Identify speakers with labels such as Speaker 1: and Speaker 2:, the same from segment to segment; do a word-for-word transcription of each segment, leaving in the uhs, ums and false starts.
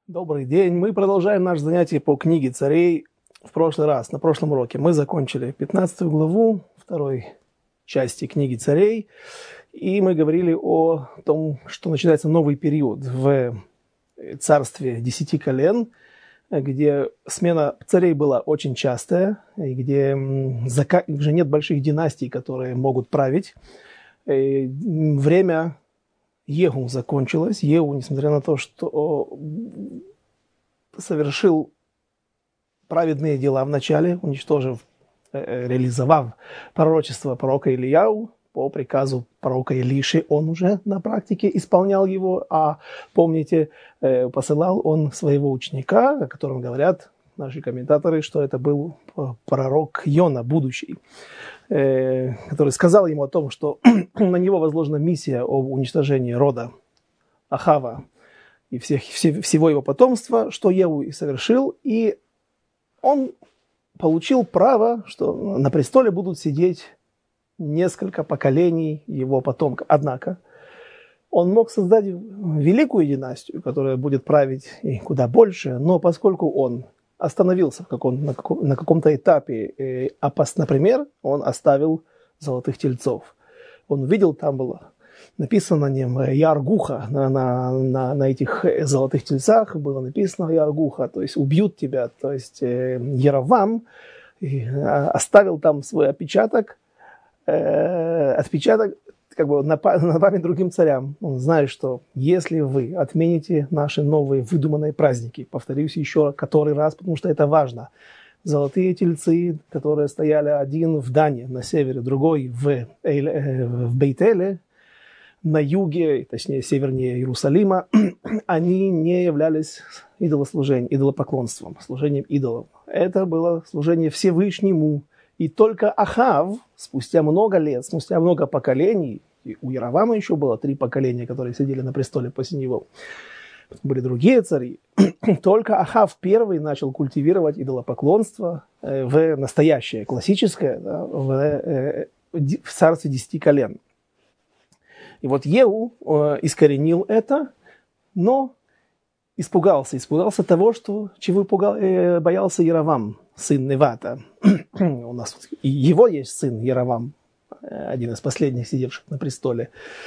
Speaker 1: Добрый день. Мы продолжаем наше занятие по книге царей. В прошлый раз, на прошлом уроке, мы закончили пятнадцатую главу второй части книги царей. И мы говорили о том, что начинается новый период в царстве десяти колен, где смена царей была очень частая, и где уже нет больших династий, которые могут править. И время Егу закончилось. Егу, несмотря на то, что совершил праведные дела в начале, уничтожив, реализовав пророчество пророка Илияу по приказу пророка Илиши, он уже на практике исполнял его, а помните, посылал он своего ученика, о котором говорят наши комментаторы, что это был пророк Йона, будущий, который сказал ему о том, что на него возложена миссия об уничтожении рода Ахава и всех, всего его потомства, что Егу и совершил, и он получил право, что на престоле будут сидеть несколько поколений его потомков. Однако он мог создать великую династию, которая будет править и куда больше, но поскольку он остановился в каком, на, каком, на каком-то этапе, э, опас, например, он оставил золотых тельцов. Он увидел, там было написано на нем Яргуха, на, на, на, на этих золотых тельцах было написано Яргуха, то есть убьют тебя, то есть э, Яровам э, оставил там свой отпечаток, э, отпечаток как бы на, на память другим царям. Он знает, что если вы отмените наши новые выдуманные праздники, повторюсь еще который раз, потому что это важно, золотые тельцы, которые стояли один в Дане на севере, другой в, Эйле, в Бейтеле, на юге, точнее севернее Иерусалима, они не являлись идолослужением, идолопоклонством, служением идолов. Это было служение Всевышнему. И только Ахав, спустя много лет, спустя много поколений, и у Яровама еще было три поколения, которые сидели на престоле после него, были другие цари, только Ахав первый начал культивировать идолопоклонство в настоящее, классическое, да, в, в царстве десяти колен. И вот Егу искоренил это, но испугался, испугался того, что, чего пугал, э, боялся Яровам, сын Невата. У нас и его есть сын Яровам, один из последних сидевших на престоле.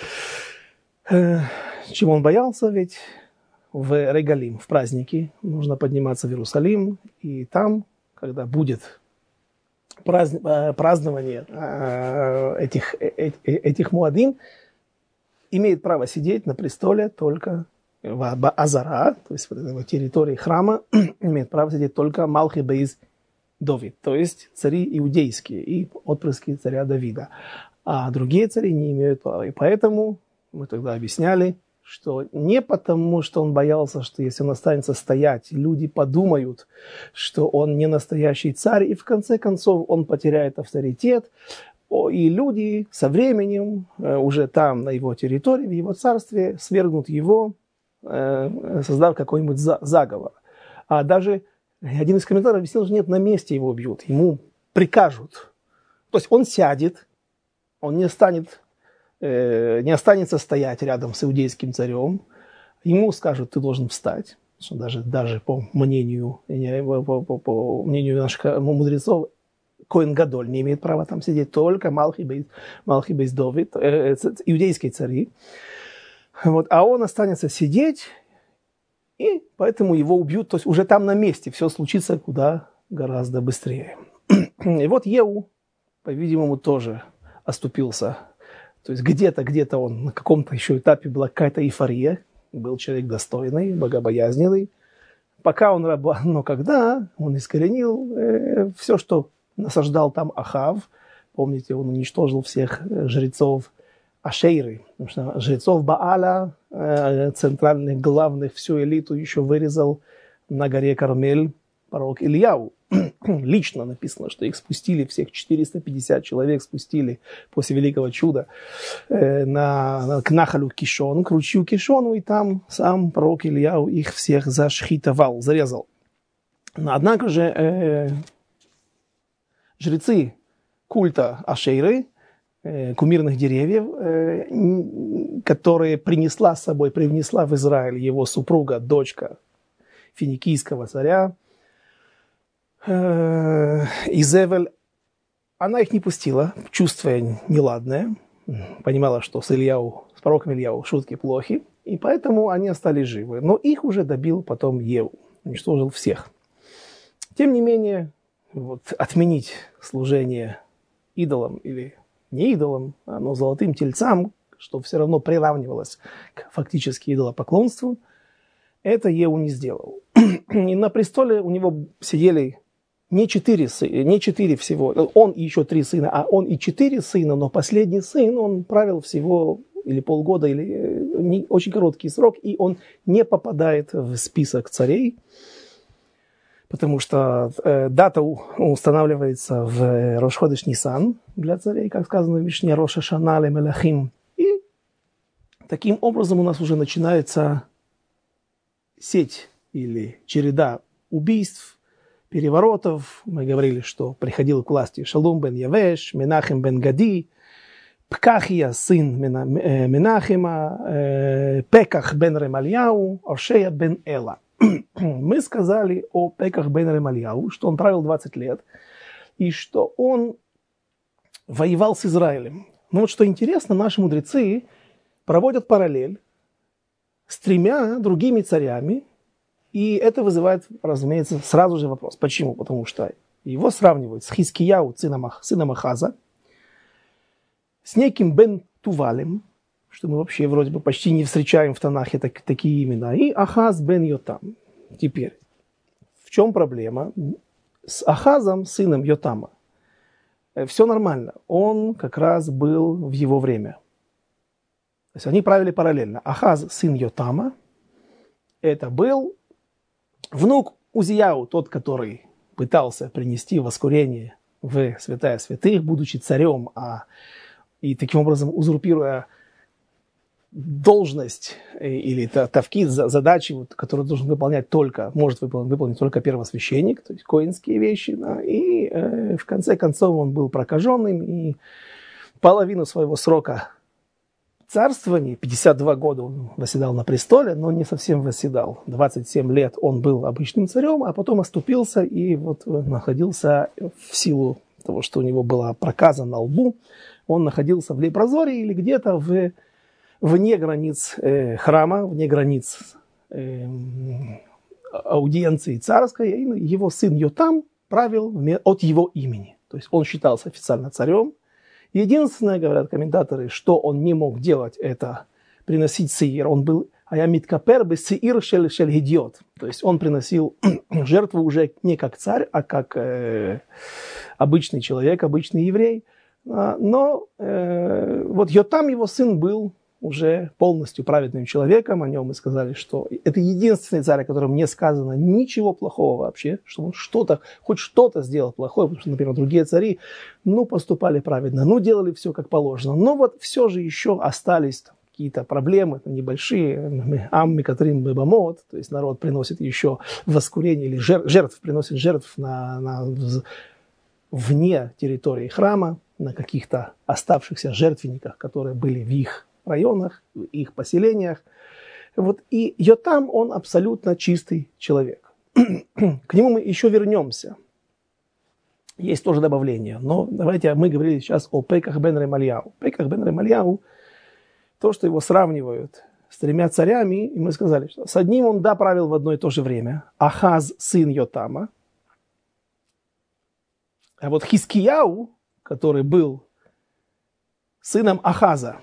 Speaker 1: Э, чего он боялся? Ведь в Регалим, в праздники, нужно подниматься в Иерусалим, и там, когда будет праздн, празднование э, этих, э, э, этих муадим, имеет право сидеть на престоле только в Азара, то есть в территории храма, имеет право сидеть только Малхи бейз Довид, то есть цари иудейские и отпрыски царя Давида. А другие цари не имеют права. И поэтому мы тогда объясняли, что не потому, что он боялся, что если он останется стоять, люди подумают, что он не настоящий царь, и в конце концов он потеряет авторитет, и люди со временем уже там, на его территории, в его царстве, свергнут его, создав какой-нибудь заговор. А даже один из комментаторов объяснил, что нет, на месте его бьют, ему прикажут. То есть он сядет, он не станет, э, не останется стоять рядом с иудейским царем, ему скажут, ты должен встать. Что даже, даже по мнению, по, по, по мнению наших мудрецов, Коэн Гадоль не имеет права там сидеть, только Малхи бейз, Малхи бейз Довид, э, иудейские цари. Вот, а он останется сидеть, и поэтому его убьют, то есть уже там на месте все случится куда гораздо быстрее. И вот Егу, по-видимому, тоже оступился. То есть где-то, где-то он на каком-то еще этапе была какая-то эйфория, был человек достойный, богобоязненный. Пока он работал, но когда он искоренил э, все, что насаждал там Ахав, помните, он уничтожил всех жрецов Ашейры, потому что жрецов Бааля, центральных, главных, всю элиту еще вырезал на горе Кармель пророк Ильяу. Лично написано, что их спустили, всех четыреста пятьдесят человек спустили после великого чуда на, на, к Нахалю Кишон, к ручью Кишону, и там сам пророк Ильяу их всех зашхитовал, зарезал. Но однако же э, жрецы культа Ашейры, кумирных деревьев, которые принесла с собой, привнесла в Израиль его супруга, дочка финикийского царя Изевель. Она их не пустила, чувствуя неладное, понимала, что с Ильяу, с пророком Ильяу шутки плохи, и поэтому они остались живы. Но их уже добил потом Еву, уничтожил всех. Тем не менее, вот, отменить служение идолам или не идолам, но золотым тельцам, что все равно приравнивалось к фактически идолопоклонству, это Еву не сделал. И на престоле у него сидели не четыре, не четыре всего, он и еще три сына, а он и четыре сына, но последний сын, он правил всего или полгода, или не, очень короткий срок, и он не попадает в список царей, потому что э, дата устанавливается в Рош ходеш Нисан для царей, как сказано в Мишне, Рош ха-Шана ле-Мелахим. И таким образом у нас уже начинается сеть или череда убийств, переворотов. Мы говорили, что приходил к власти Шалум бен Явеш, Менахем бен Гади, Пкахия, сын Менахема, Пеках бен Ремальяу, Ошея бен Эла. Мы сказали о Пеках бен Ремальяу, что он правил двадцать лет, и что он воевал с Израилем. Но вот что интересно, наши мудрецы проводят параллель с тремя другими царями, и это вызывает, разумеется, сразу же вопрос. Почему? Потому что его сравнивают с Хискияу, сыном, сыном Ахаза, с неким Бен Тувалем, что мы вообще вроде бы почти не встречаем в Танахе так, такие имена, и Ахаз бен Йотам. Теперь, в чем проблема? С Ахазом, сыном Йотама, все нормально. Он как раз был в его время. То есть они правили параллельно. Ахаз, сын Йотама, это был внук Узияу, тот, который пытался принести воскурение в святая святых, будучи царем, а, и таким образом узурпируя должность или тавкид, задачи, вот, которые должен выполнять только, может выполнить, выполнить только первосвященник, то есть коинские вещи. Да, и э, в конце концов он был прокаженным, и половину своего срока царствования, пятьдесят два года он восседал на престоле, но не совсем восседал. двадцать семь лет он был обычным царем, а потом оступился и вот находился в силу того, что у него была проказа на лбу, он находился в лепрозоре или где-то в вне границ э, храма, вне границ э, аудиенции царской, и его сын Йотам правил от его имени. То есть он считался официально царем. Единственное, говорят комментаторы, что он не мог делать, это приносить сеир. Он был аямиткапер бе сеир шель шель гидиот. То есть он приносил жертву уже не как царь, а как э, обычный человек, обычный еврей. Но э, вот Йотам, его сын, был уже полностью праведным человеком. О нем мы сказали, что это единственный царь, о котором не сказано ничего плохого вообще, что он что-то, хоть что-то сделал плохое, потому что, например, другие цари, ну, поступали праведно, ну, делали все как положено. Но вот все же еще остались там какие-то проблемы там, небольшие. Амми, которым бебамот, то есть народ приносит еще воскурение или жертв, жертв приносит жертв на, на, вне территории храма, на каких-то оставшихся жертвенниках, которые были в их районах, в их поселениях. Вот. И Йотам, он абсолютно чистый человек. К нему мы еще вернемся. Есть тоже добавление. Но давайте мы говорили сейчас о Пеках бен Ремальяу. Пеках бен Ремальяу, то, что его сравнивают с тремя царями, и мы сказали, что с одним он, да, правил в одно и то же время. Ахаз, сын Йотама. А вот Хискияу, который был сыном Ахаза,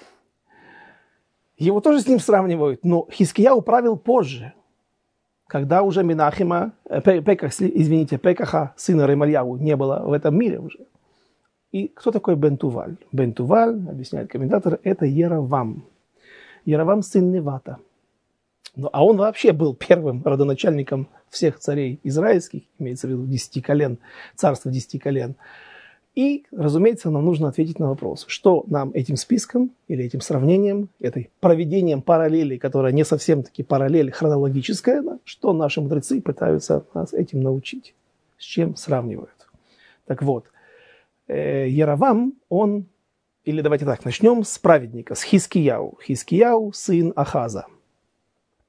Speaker 1: его тоже с ним сравнивают, но Хискияу правил позже, когда уже Менахема, Пеках, извините, Пекаха, сына Ремальяу, не было в этом мире уже. И кто такой Бен Туваль? Бен Туваль, объясняет комментатор, это Яровам. Яровам сын Невата. Ну, а он вообще был первым родоначальником всех царей израильских, имеется в виду десяти колен, царства десяти колен. И, разумеется, нам нужно ответить на вопрос, что нам этим списком или этим сравнением, этой проведением параллели, которая не совсем-таки параллель хронологическая, да, что наши мудрецы пытаются нас этим научить, с чем сравнивают. Так вот, э, Яровам, он, или давайте так, начнем с праведника, с Хискияу. Хискияу, сын Ахаза.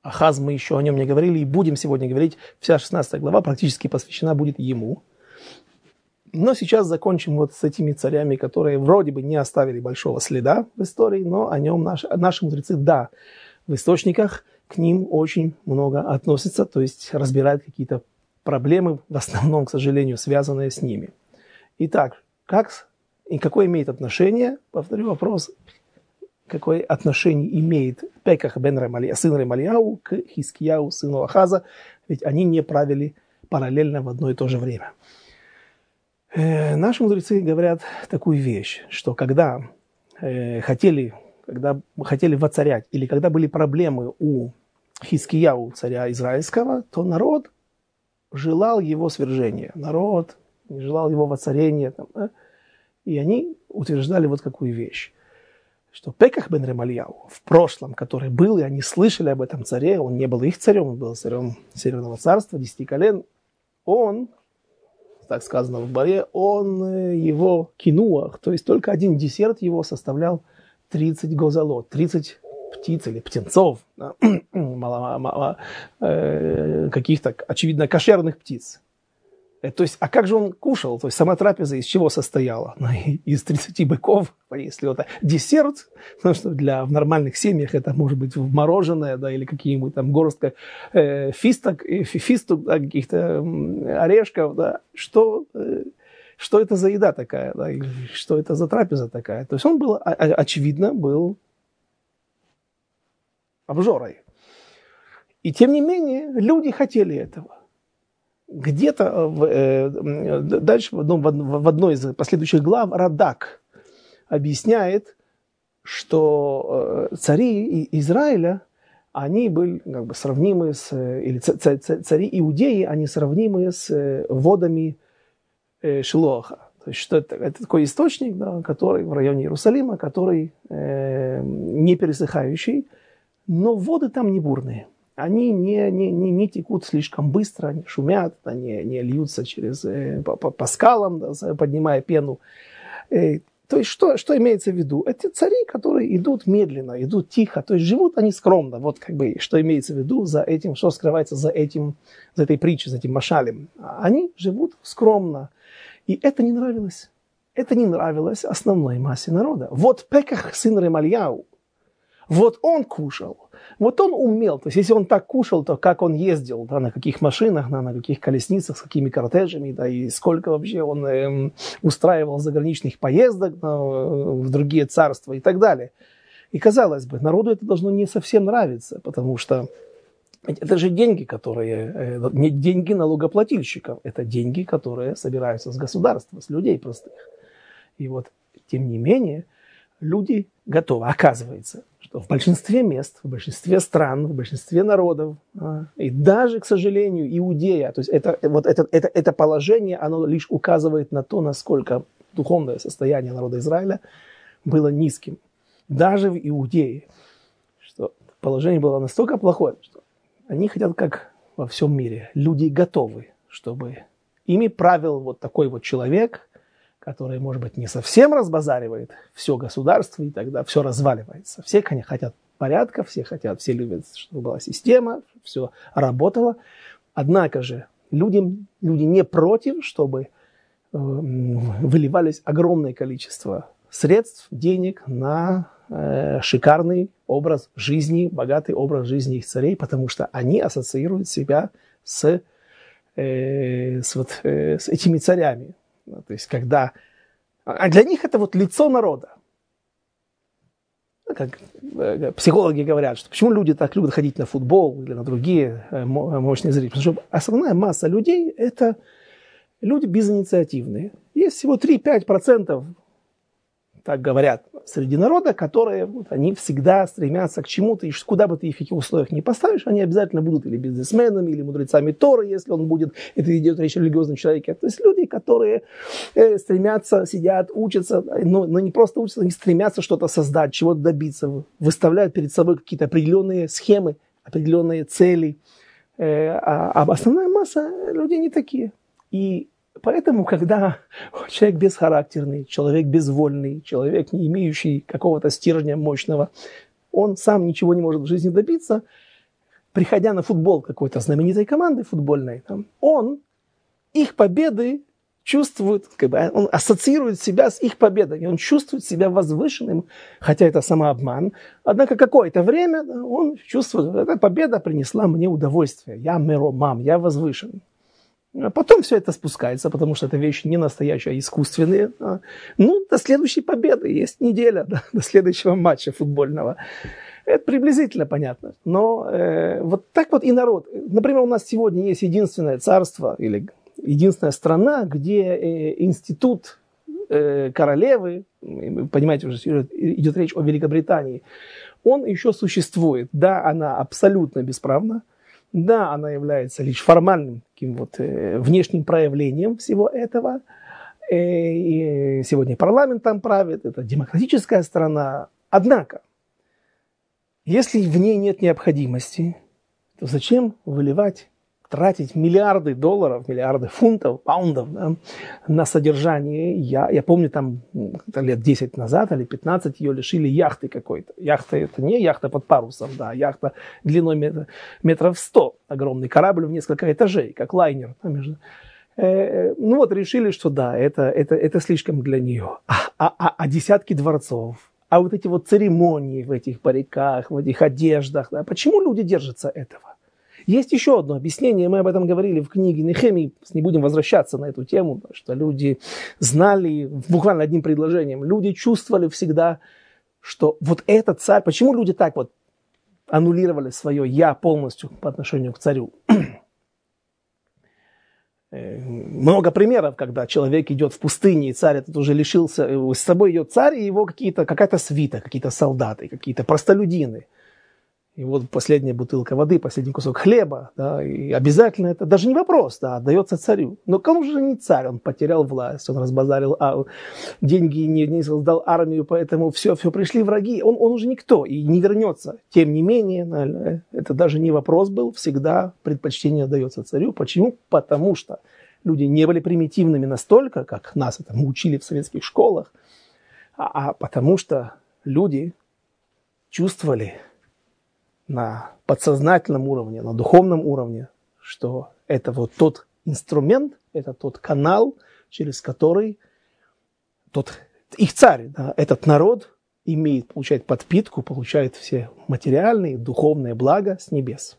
Speaker 1: Ахаз, мы еще о нем не говорили и будем сегодня говорить. Вся шестнадцатая глава практически посвящена будет ему. Но сейчас закончим вот с этими царями, которые вроде бы не оставили большого следа в истории, но о нем наши, наши мудрецы, да, в источниках к ним очень много относятся, то есть разбирают какие-то проблемы, в основном, к сожалению, связанные с ними. Итак, как и какое имеет отношение, повторю вопрос, какое отношение имеет Пеках бен Ремалия, сын Ремалияу, к Хискияу, сыну Ахаза, ведь они не правили параллельно в одно и то же время. Э, наши мудрецы говорят такую вещь, что когда э, хотели, когда хотели воцарять, или когда были проблемы у Хискияу, царя израильского, то народ желал его свержения, народ желал его воцарения, там, да? И они утверждали вот какую вещь, что Пеках бен Ремалияу в прошлом, который был, и они слышали об этом царе, он не был их царем, он был царем Северного царства, десяти колен, он, так сказано в Баре, он его кинуах, то есть только один десерт его составлял тридцать гозалот, тридцать птиц или птенцов, да, мало, мало, э, каких-то, очевидно, кошерных птиц. То есть, а как же он кушал? То есть, сама трапеза из чего состояла? Ну, из тридцати быков, если это десерт, потому что для, в нормальных семьях это может быть мороженое, да, или какие-нибудь там горстка э, фисток, э, фисток, да, каких-то орешков, да. Что, э, что это за еда такая, да, или что это за трапеза такая? То есть, он был, очевидно, был обжорой. И тем не менее, люди хотели этого. Где-то в, э, дальше в, одном, в одной из последующих глав Радак объясняет, что э, цари Израиля, они были как бы сравнимы с, или цари Иудеи, они сравнимы с водами э, Шилоаха. То есть, что это, это такой источник, да, который в районе Иерусалима, который э, не пересыхающий, но воды там не бурные. Они не, не, не, не текут слишком быстро, они шумят, они не льются через, э, по, по скалам, да, поднимая пену. Э, то есть что, что имеется в виду? Это цари, которые идут медленно, идут тихо, то есть живут они скромно. Вот как бы что имеется в виду за этим, что скрывается за, этим, за этой притчей, за этим машалем. Они живут скромно. И это не нравилось. Это не нравилось основной массе народа. Вот Пеках, сын Ремалияу, вот он кушал, вот он умел. То есть, если он так кушал, то как он ездил, да, на каких машинах, на, на каких колесницах, с какими кортежами, да, и сколько вообще он э, устраивал заграничных поездок да, в другие царства и так далее. И, казалось бы, народу это должно не совсем нравиться, потому что это же деньги, которые, э, не деньги налогоплательщиков, это деньги, которые собираются с государства, с людей простых. И вот, тем не менее, люди готовы, оказывается, что в большинстве мест, в большинстве стран, в большинстве народов, а, и даже, к сожалению, Иудея, то есть это, вот это, это, это положение, оно лишь указывает на то, насколько духовное состояние народа Израиля было низким. Даже в Иудее, что положение было настолько плохое, что они хотят, как во всем мире, люди готовы, чтобы ими правил вот такой вот человек, который, может быть, не совсем разбазаривает все государство, и тогда все разваливается. Все, конечно, хотят порядка, все хотят, все любят, чтобы была система, все работало. Однако же людям, люди не против, чтобы э, выливались огромное количество средств, денег на э, шикарный образ жизни, богатый образ жизни их царей, потому что они ассоциируют себя с, э, с, вот, э, с этими царями. То есть, когда... А для них это вот лицо народа. Как психологи говорят, что почему люди так любят ходить на футбол или на другие мощные зрелища. Потому что основная масса людей – это люди безинициативные. Есть всего три-пять процентов, так говорят, среди народа, которые вот, они всегда стремятся к чему-то, и куда бы ты их в каких условиях не поставишь, они обязательно будут или бизнесменами, или мудрецами Торы, если он будет, это идет речь о религиозном человеке. То есть люди, которые э, стремятся, сидят, учатся, но, но не просто учатся, они стремятся что-то создать, чего-то добиться, выставляют перед собой какие-то определенные схемы, определенные цели. Э, а, а основная масса людей не такие. И поэтому, когда человек бесхарактерный, человек безвольный, человек, не имеющий какого-то стержня мощного, он сам ничего не может в жизни добиться, приходя на футбол какой-то знаменитой команды футбольной, там, он их победы чувствует, как бы, он ассоциирует себя с их победами, он чувствует себя возвышенным, хотя это самообман. Однако какое-то время он чувствует, что эта победа принесла мне удовольствие. Я меромам, я возвышен. А потом все это спускается, потому что это вещи не настоящие, а искусственные. Ну, до следующей победы есть неделя, до, до следующего матча футбольного. Это приблизительно понятно. Но э, вот так вот и народ. Например, у нас сегодня есть единственное царство или единственная страна, где э, институт э, королевы, вы понимаете, уже идет речь о Великобритании, он еще существует. Да, она абсолютно бесправна. Да, она является лишь формальным таким вот, э, внешним проявлением всего этого. Э, и сегодня парламент там правит, это демократическая страна. Однако, если в ней нет необходимости, то зачем выливать, тратить миллиарды долларов, миллиарды фунтов, паундов, да, на содержание? Я, я помню, там лет десять назад или пятнадцать ее лишили яхты какой-то. Яхта это не яхта под парусом, да, яхта длиной метр, метров сто. Огромный корабль в несколько этажей, как лайнер. Там между... э, ну вот решили, что да, это, это, это слишком для нее. А, а, а десятки дворцов, а вот эти вот церемонии в этих париках, в этих одеждах, да, почему люди держатся этого? Есть еще одно объяснение, мы об этом говорили в книге Нехемии, не будем возвращаться на эту тему, что люди знали, буквально одним предложением, люди чувствовали всегда, что вот этот царь, почему люди так вот аннулировали свое «я» полностью по отношению к царю? Много примеров, когда человек идет в пустыне, и царь этот уже лишился, с собой идет царь, и его какие-то, какая-то свита, какие-то солдаты, какие-то простолюдины. И вот последняя бутылка воды, последний кусок хлеба, да, и обязательно это, даже не вопрос, да, отдается царю. Но он же не царь, он потерял власть, он разбазарил а, деньги, не, не создал армию, поэтому все, все, пришли враги, он, он уже никто и не вернется. Тем не менее, это даже не вопрос был, всегда предпочтение отдается царю. Почему? Потому что люди не были примитивными настолько, как нас это мы учили в советских школах, а, а потому что люди чувствовали на подсознательном уровне, на духовном уровне, что это вот тот инструмент, это тот канал, через который тот, их царь, да, этот народ имеет, получает подпитку, получает все материальные, духовные блага с небес.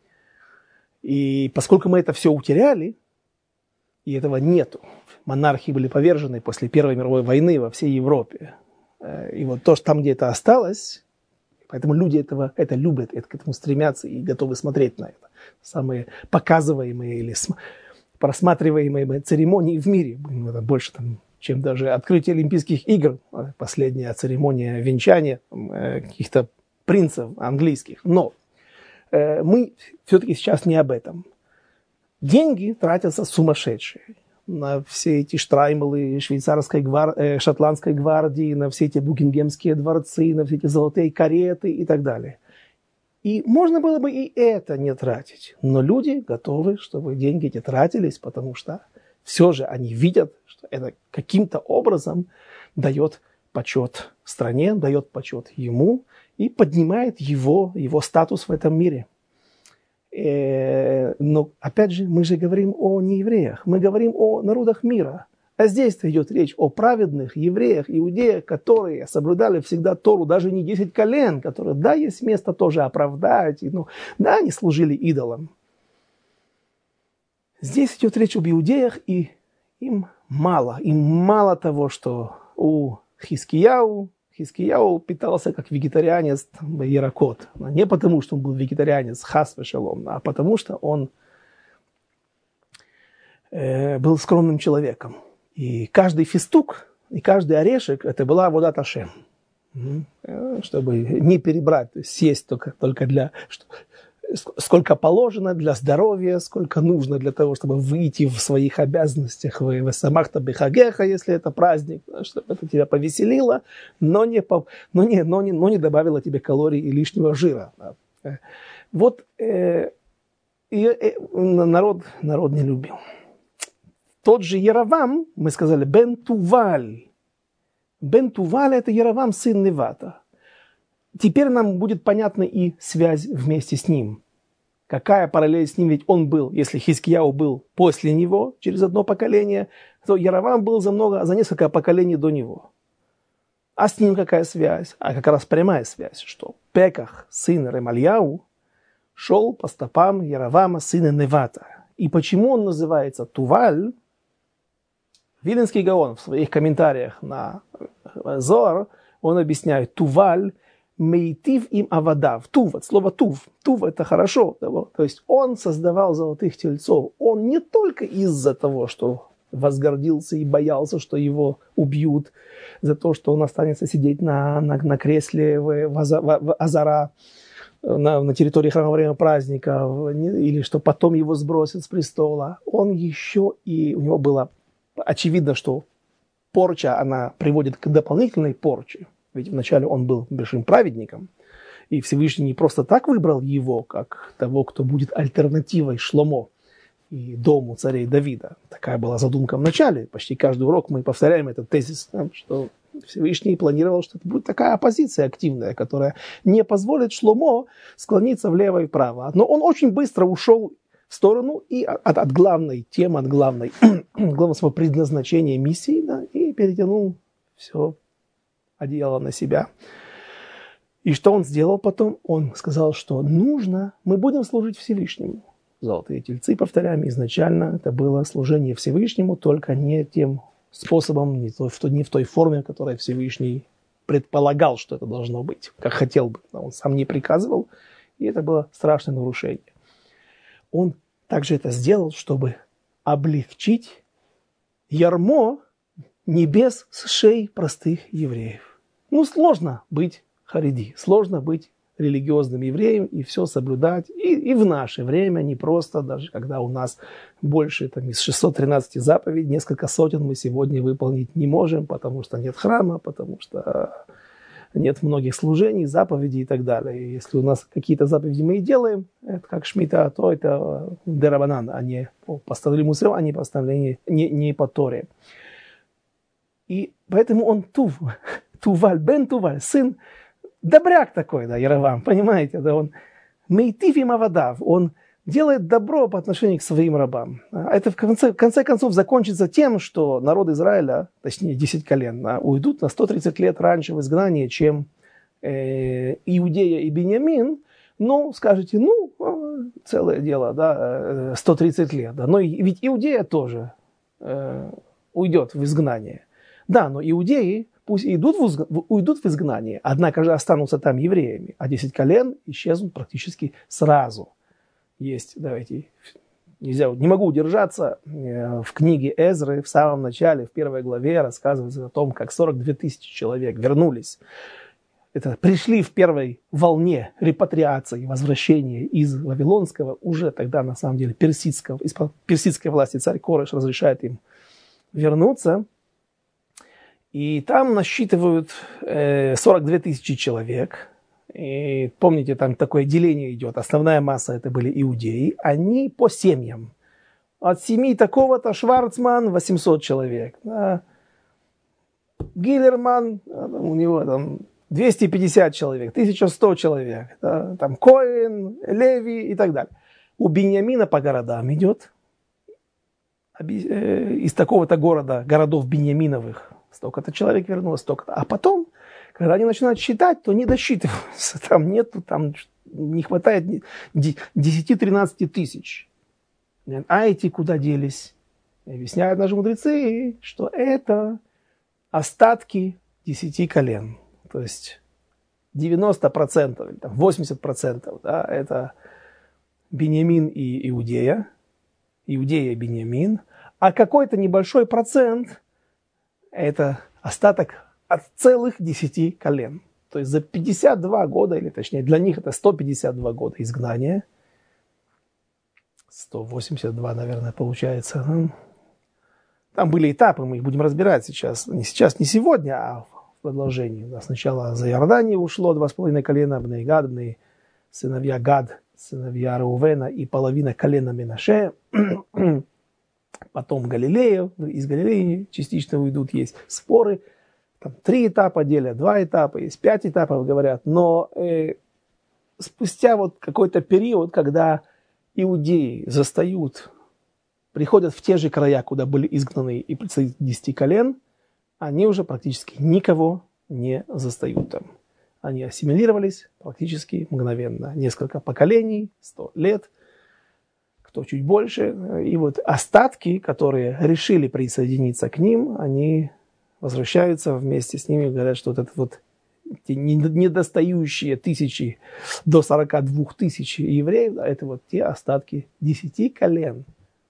Speaker 1: И поскольку мы это все утеряли, и этого нету, монархии были повержены после Первой мировой войны во всей Европе, и вот то, что там, где это осталось, поэтому люди этого, это любят, это, к этому стремятся и готовы смотреть на это. Самые показываемые или см- просматриваемые церемонии в мире. Больше, там, чем даже открытие Олимпийских игр. Последняя церемония венчания э, каких-то принцев английских. Но э, мы все-таки сейчас не об этом. Деньги тратятся сумасшедшие. На все эти штраймлы швейцарской гвар... э, шотландской гвардии, на все эти букингемские дворцы, на все эти золотые кареты и так далее. И можно было бы и это не тратить. Но люди готовы, чтобы деньги эти тратились, потому что все же они видят, что это каким-то образом дает почет стране, дает почет ему и поднимает его, его статус в этом мире. Но, опять же, мы же говорим о неевреях, мы говорим о народах мира. А здесь-то идет речь о праведных евреях, иудеях, которые соблюдали всегда Тору, даже не десять колен, которые, да, есть место тоже оправдать, ну, да, они служили идолам. Здесь идет речь об иудеях, и им мало, им мало того, что у Хискияу, Хискияу питался как вегетарианец яракот. Не потому, что он был вегетарианец хас вешалом, а потому, что он э, был скромным человеком. И каждый фистук, и каждый орешек – это была аводат Ашем. Чтобы не перебрать, то есть съесть только, только для... Что, сколько положено для здоровья, сколько нужно для того, чтобы выйти в своих обязанностях в самахта бехагеха, если это праздник, чтобы это тебя повеселило, но не, но не, но не, но не добавило тебе калорий и лишнего жира. Вот э, и, э, народ, народ не любил. Тот же Яровам, мы сказали, бен Туваль. Бен Туваль – это Яровам, сын Невата. Теперь нам будет понятна и связь вместе с ним. какая параллель с ним, ведь он был, если Хизкияу был после него, через одно поколение, то Яровам был за много, за несколько поколений до него. А с ним какая связь? А как раз прямая связь, что Пеках, сын Ремальяу, шел по стопам Яровама, сына Невата. И почему он называется Туваль? Виленский Гаон в своих комментариях на Зоар, он объясняет, Туваль мейтив им авадав. Тув, от слова тув. Тув это хорошо. То есть он создавал золотых тельцов. Он не только из-за того, что возгордился и боялся, что его убьют, за то, что он останется сидеть на, на, на кресле в, в, в Азара, на, на территории храма во время праздника, или что потом его сбросят с престола. Он еще и, у него было очевидно, что порча, она приводит к дополнительной порче. Ведь вначале он был большим праведником, и Всевышний не просто так выбрал его, как того, кто будет альтернативой Шломо и дому царей Давида. Такая была задумка в начале. Почти каждый урок мы повторяем этот тезис, что Всевышний планировал, что это будет такая оппозиция активная, которая не позволит Шломо склониться влево и вправо. Но он очень быстро ушел в сторону и от, от главной темы, от главной, главного своего предназначения миссии, да, и перетянул все одеяло на себя. И что он сделал потом? Он сказал, что нужно, мы будем служить Всевышнему. Золотые тельцы, повторяем, изначально это было служение Всевышнему, только не тем способом, не, той, не в той форме, которой Всевышний предполагал, что это должно быть, как хотел бы. Он сам не приказывал, и это было страшное нарушение. Он также это сделал, чтобы облегчить ярмо небес с шеи простых евреев. Ну, сложно быть хариди, сложно быть религиозным евреем и все соблюдать. И, и в наше время не просто, даже когда у нас больше там, из шестисот тринадцати заповедей, несколько сотен мы сегодня выполнить не можем, потому что нет храма, потому что нет многих служений, заповедей и так далее. И если у нас какие-то заповеди мы и делаем, это как шмита, то это дерабанан, а не по постановлению мусора, а не по постановлению, не, не по Торе. И поэтому он тув, Туваль, бен Туваль, сын, добряк такой, да, Яровам, понимаете, да, он мейтив им авадав, он делает добро по отношению к своим рабам. Это в конце, в конце концов закончится тем, что народ Израиля, точнее десять колен, уйдут на сто тридцать лет раньше в изгнание, чем э, Иудея и Беньямин. Ну, скажете, ну, целое дело, да, сто тридцать лет, да, но ведь Иудея тоже э, уйдет в изгнание. Да, но иудеи пусть идут в, изг... уйдут в изгнание, однако же останутся там евреями, а десять колен исчезнут практически сразу. Есть, давайте, нельзя, не могу удержаться, в книге Эзры в самом начале, в первой главе рассказывается о том, как сорок две тысячи человек вернулись. Это пришли в первой волне репатриации, возвращения из Вавилонского, уже тогда на самом деле персидского, из персидской власти царь Кореш разрешает им вернуться. И там насчитывают э, сорок две тысячи человек. И помните, там такое деление идет. Основная масса это были иудеи. Они по семьям. От семьи такого-то Шварцман восемьсот человек. Да. Гиллерман, у него там двести пятьдесят человек, тысяча сто человек. Да. Там Коэн, Леви и так далее. У Беньямина по городам идет. Из такого-то города, городов Беньяминовых. Столько-то человек вернулось, столько-то. А потом, когда они начинают считать, то не досчитываются. Там нету, там не хватает десяти-тринадцати тысяч. А эти куда делись? Объясняют наши мудрецы, что это остатки десяти колен. То есть девяносто процентов, или там восемьдесят процентов, да, это Беньямин и Иудея. Иудея и Беньямин. А какой-то небольшой процент это остаток от целых десяти колен. То есть за пятьдесят два года, или точнее для них это сто пятьдесят два года изгнания. сто восемьдесят два, наверное, получается. Там были этапы, мы их будем разбирать сейчас. Не сейчас, не сегодня, а в продолжении. У нас сначала за Иорданию ушло два с половиной колена, бней Гад, бней сыновья Гад, сыновья Реувена и половина колена Менаше. Потом Галилея, из Галилеи частично уйдут, есть споры. Там три этапа делят, два этапа, есть пять этапов, говорят. Но э, спустя вот какой-то период, когда иудеи застают, приходят в те же края, куда были изгнаны и представители десяти колен, они уже практически никого не застают там. Они ассимилировались практически мгновенно. Несколько поколений, сто лет, кто чуть больше. И вот остатки, которые решили присоединиться к ним, они возвращаются вместе с ними и говорят, что вот это вот те недостающие тысячи до сорока двух тысяч евреев, это вот те остатки десяти колен.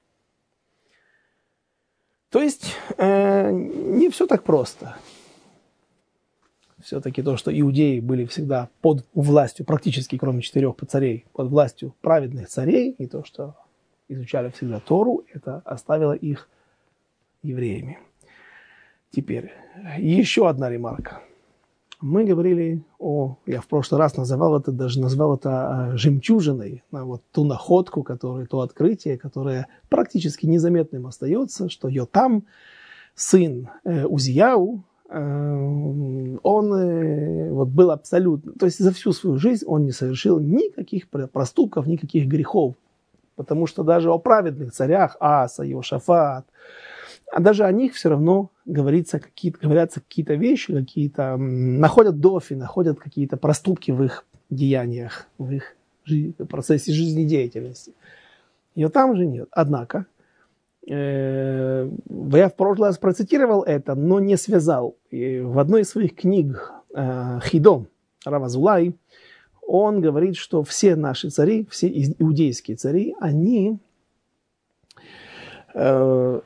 Speaker 1: То есть э, не все так просто. Все-таки то, что иудеи были всегда под властью, практически кроме четырех царей, под властью праведных царей, и то, что изучали всегда Тору, это оставило их евреями. Теперь еще одна ремарка. Мы говорили о, я в прошлый раз называл это, даже назвал это жемчужиной, вот ту находку, которую, то открытие, которое практически незаметным остается, что Йотам, сын э, Узияу, э, он э, вот был абсолютно, то есть за всю свою жизнь он не совершил никаких проступков, никаких грехов, потому что даже о праведных царях Аса, Йошафат, а даже о них все равно говорится какие-то, говорятся какие-то вещи, какие-то находят дофи, находят какие-то проступки в их деяниях, в их жи- процессе жизнедеятельности. И вот там же нет. Однако, э, я в прошлый раз процитировал это, но не связал. И в одной из своих книг э, Хидо Рав Азулай, он говорит, что все наши цари, все иудейские цари, они э,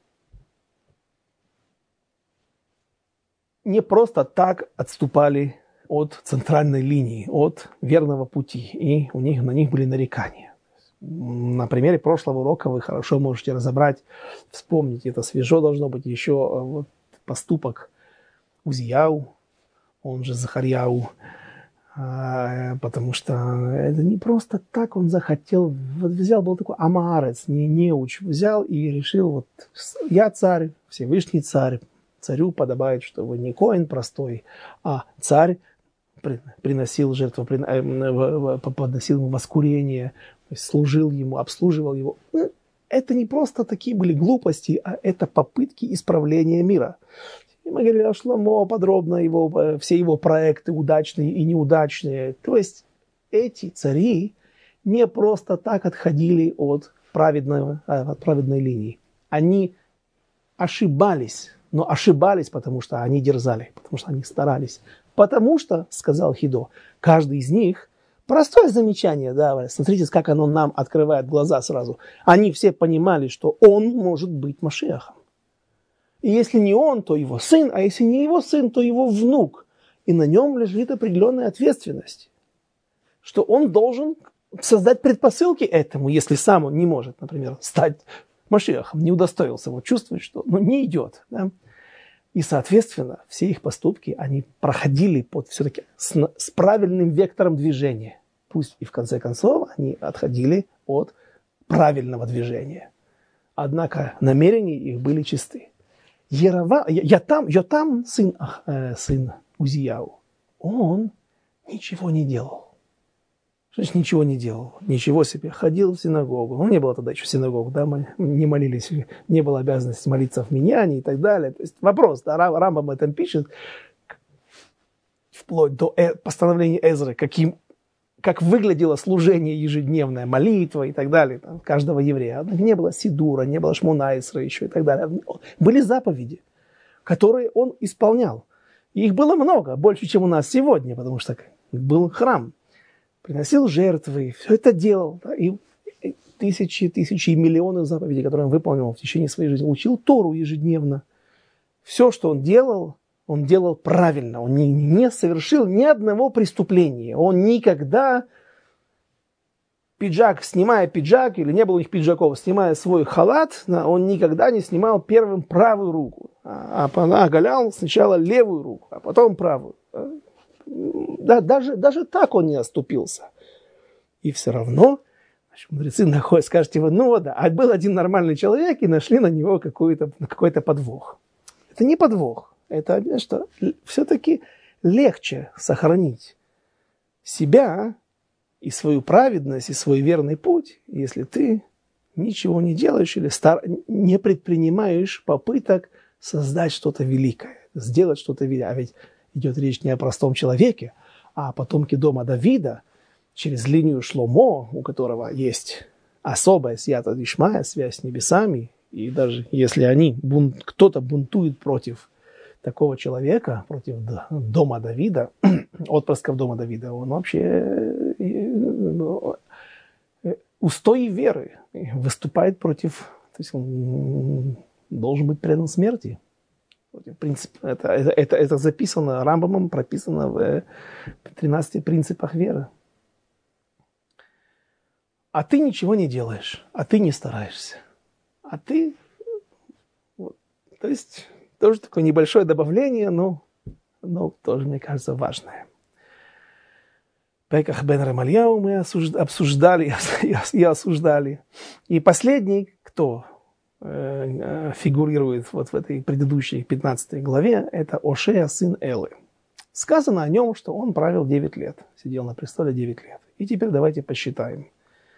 Speaker 1: не просто так отступали от центральной линии, от верного пути, и у них, на них были нарекания. На примере прошлого урока вы хорошо можете разобрать, вспомнить, это свежо должно быть еще вот, поступок Узияу, он же Захарьяу, потому что это не просто так он захотел, вот взял, был такой амаарец, не неуч, взял и решил, вот я царь, Всевышний царь, царю подобает, чтобы не коэн простой, а царь приносил жертву, подносил ему воскурение, служил ему, обслуживал его. Это не просто такие были глупости, а это попытки исправления мира. И мы говорили о Шломо подробно, его, все его проекты удачные и неудачные. То есть эти цари не просто так отходили от праведной, от праведной линии. Они ошибались. Но ошибались, потому что они дерзали, потому что они старались. Потому что, сказал Хидо, каждый из них, простое замечание, да, смотрите, как оно нам открывает глаза сразу. Они все понимали, что он может быть Машиахом. И если не он, то его сын, а если не его сын, то его внук. И на нем лежит определенная ответственность, что он должен создать предпосылки этому, если сам он не может, например, стать Машиахом, не удостоился, вот чувствует, что ну, не идет. Да? И, соответственно, все их поступки, они проходили под все-таки с, с правильным вектором движения. Пусть и в конце концов они отходили от правильного движения. Однако намерения их были чисты. Ерова, Йотам, Йотам сын, э, сын Узияу, он ничего не делал. Что значит ничего не делал? Ничего себе. Ходил в синагогу. Ну, не было тогда еще синагог, да, мы не молились, не было обязанности молиться в миньяне и так далее. То есть вопрос, да, Рамбам об этом пишет, вплоть до постановления Эзры, каким, как выглядело служение ежедневное, молитва и так далее, там, каждого еврея. Однако не было сидура, не было шмона Эсра еще и так далее. Были заповеди, которые он исполнял. И их было много, больше, чем у нас сегодня, потому что был храм. Приносил жертвы, все это делал. Да, и тысячи, тысячи и миллионы заповедей, которые он выполнил в течение своей жизни. Учил Тору ежедневно. Все, что он делал, он делал правильно. Он не, не совершил ни одного преступления. Он никогда, пиджак, снимая пиджак, или не было у них пиджаков, снимая свой халат, он никогда не снимал первым правую руку. А, а оголял сначала левую руку, а потом правую. Да, даже, даже так он не оступился. И все равно, значит, мудрецы находят, скажете вы, ну да, а был один нормальный человек, и нашли на него какой-то, какой-то подвох. Это не подвох. Это что все-таки легче сохранить себя и свою праведность, и свой верный путь, если ты ничего не делаешь или стар... не предпринимаешь попыток создать что-то великое, сделать что-то великое. А ведь идет речь не о простом человеке, а о потомке дома Давида через линию Шломо, у которого есть особая свято дишмая, связь с небесами. И даже если они, бунт... кто-то бунтует против такого человека, против дома Давида, отпрысков дома Давида, он вообще устои веры выступает против, то есть он должен быть предан смерти. Принцип, это, это, это, это записано Рамбамом, прописано в тринадцати принципах веры. А ты ничего не делаешь, а ты не стараешься. А ты, вот, то есть, тоже такое небольшое добавление, но, но тоже, мне кажется, важное. Пеках бен Ремальяу мы обсуждали и осуждали. И последний, кто э, фигурирует вот в этой предыдущей пятнадцатой главе, это Ошея, сын Элы. Сказано о нем, что он правил девять лет, сидел на престоле девять лет. И теперь давайте посчитаем.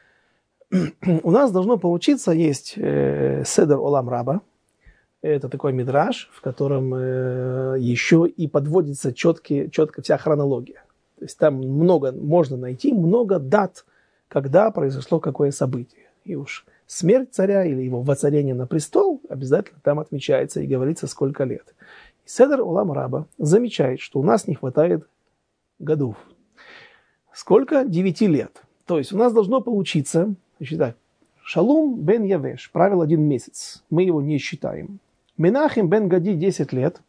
Speaker 1: У нас должно получиться, есть э, Седер Олам Раба. Это такой мидраш, в котором э, еще и подводится четкие, четко вся хронология. То есть там много, можно найти много дат, когда произошло какое событие. И уж смерть царя или его воцарение на престол обязательно там отмечается и говорится, сколько лет. И Седер Олам Раба замечает, что у нас не хватает годов. Сколько? Девяти лет. То есть у нас должно получиться, значит так, Шалум бен Явеш правил один месяц. Мы его не считаем. Менахем бен Гади десять лет.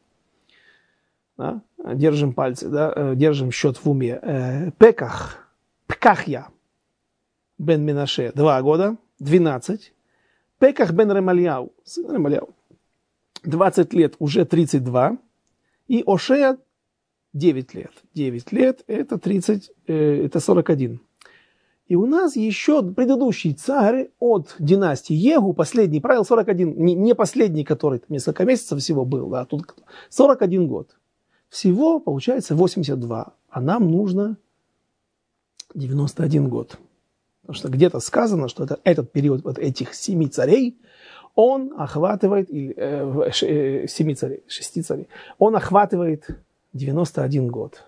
Speaker 1: Да? Держим пальцы, да? Держим счет в уме. Пеках, Пкахья бен Менаше два года, двенадцать. Пеках бен Ремальяу, сын Ремальяу, двадцать лет, уже тридцать два. И Ошея девять лет. девять лет это тридцать, это сорок один. И у нас еще предыдущий царь от династии Егу, последний, правил сорок один, не, не последний, который несколько месяцев всего был, да, тут сорок один год. Всего получается восемьдесят два, а нам нужно девяносто один год. Потому что где-то сказано, что это, этот период вот этих семи царей, он охватывает, или, э, э, семи царей, шести царей, он охватывает девяносто один год.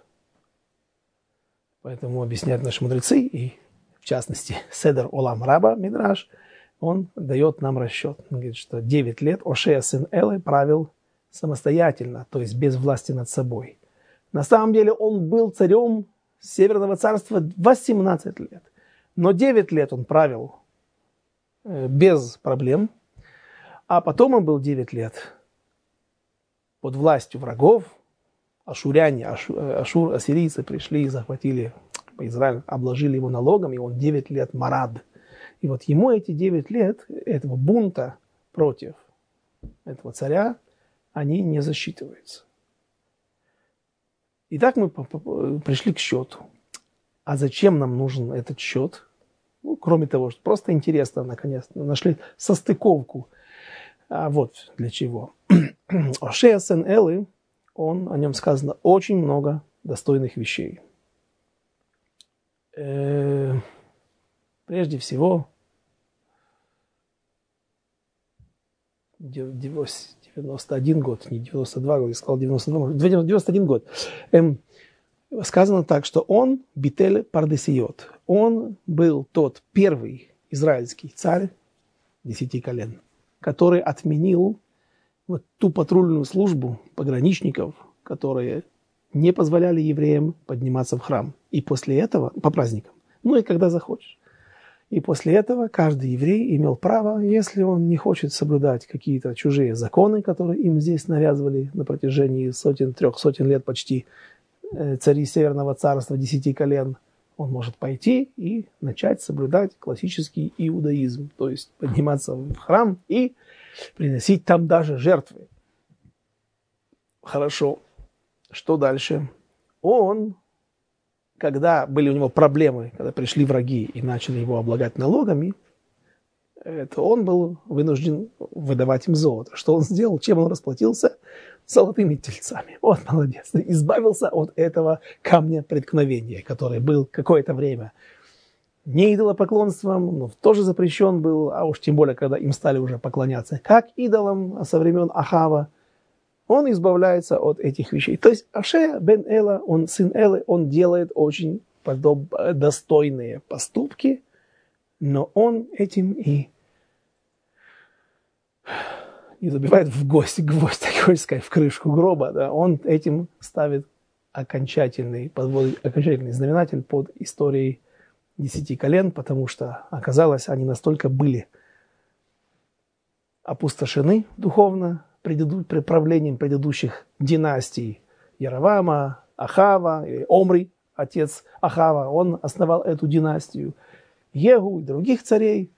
Speaker 1: Поэтому объясняют наши мудрецы, и в частности Седер Олам Раба Мидраш, он дает нам расчет. Он говорит, что девять лет Ошея, сын Элы, правил самостоятельно, то есть без власти над собой. На самом деле он был царем Северного царства восемнадцать лет. Но девять лет он правил э, без проблем, а потом он был девять лет под властью врагов. Ашуряне, аш, ашур, ассирийцы пришли и захватили Израиль, обложили его налогом, и он девять лет марад. И вот ему эти девять лет этого бунта против этого царя, они не засчитываются. Итак, мы пришли к счету. А зачем нам нужен этот счет? Ну, кроме того, что просто интересно, наконец-то нашли состыковку. А вот для чего. Ошея сын Элы, он, о нем сказано очень много достойных вещей. Э, прежде всего, девяносто один год, не девяносто два года, я сказал девяносто два, девяносто один год. Эм, сказано так, что он битель пардесиот. Он был тот первый израильский царь десяти колен, который отменил вот ту патрульную службу пограничников, которые не позволяли евреям подниматься в храм. И после этого, по праздникам, ну и когда захочешь. И после этого каждый еврей имел право, если он не хочет соблюдать какие-то чужие законы, которые им здесь навязывали на протяжении сотен, трех сотен лет почти цари Северного царства, десяти колен, он может пойти и начать соблюдать классический иудаизм, то есть подниматься в храм и приносить там даже жертвы. Хорошо. Что дальше? Он, когда были у него проблемы, когда пришли враги и начали его облагать налогами, это он был вынужден выдавать им золото. Что он сделал? Чем он расплатился? Золотыми тельцами. Вот молодец. Избавился от этого камня преткновения, который был какое-то время не идолопоклонством, но тоже запрещен был, а уж тем более, когда им стали уже поклоняться как идолам со времен Ахава, он избавляется от этих вещей. То есть Ошея бен Эла, он сын Элы, он делает очень подоб... достойные поступки, но он этим и не забивает в гвоздь, гвоздь, так хочется сказать, в крышку гроба. Да? Он этим ставит окончательный, подводит окончательный знаменатель под историей десяти колен, потому что, оказалось, они настолько были опустошены духовно предыду... правлением предыдущих династий Яровама, Ахава, или Омри, отец Ахава, он основал эту династию, Егу и других царей,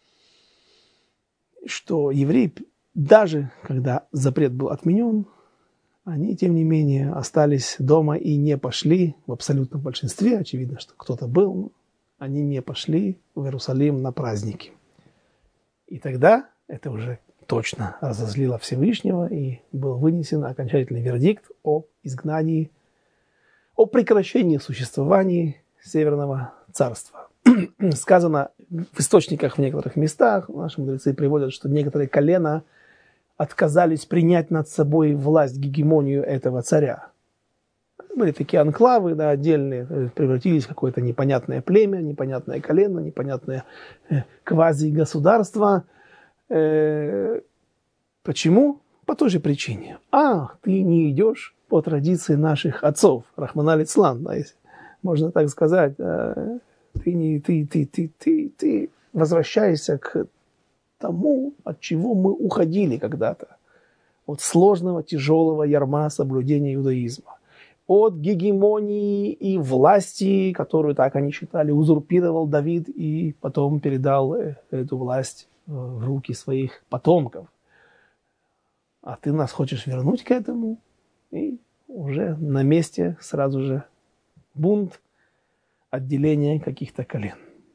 Speaker 1: что евреи, даже когда запрет был отменен, они, тем не менее, остались дома и не пошли в абсолютном большинстве, очевидно, что кто-то был, но они не пошли в Иерусалим на праздники. И тогда это уже точно разозлило Всевышнего, и был вынесен окончательный вердикт о изгнании, о прекращении существования Северного царства. Сказано в источниках в некоторых местах, наши мудрецы приводят, что некоторые колена отказались принять над собой власть, гегемонию этого царя. Были такие анклавы, да, отдельные, превратились в какое-то непонятное племя, непонятное колено, непонятное э, квази-государство. Э, почему? По той же причине. А, ты не идешь по традиции наших отцов, Рахман аль-Ицлан, да, если можно так сказать. Э, ты, не, ты, ты, ты, ты, ты возвращаешься к тому, от чего мы уходили когда-то. От сложного, тяжелого ярма соблюдения иудаизма. От гегемонии и власти, которую, так они считали, узурпировал Давид и потом передал эту власть в руки своих потомков. А ты нас хочешь вернуть к этому? И уже на месте сразу же бунт, отделение каких-то колен.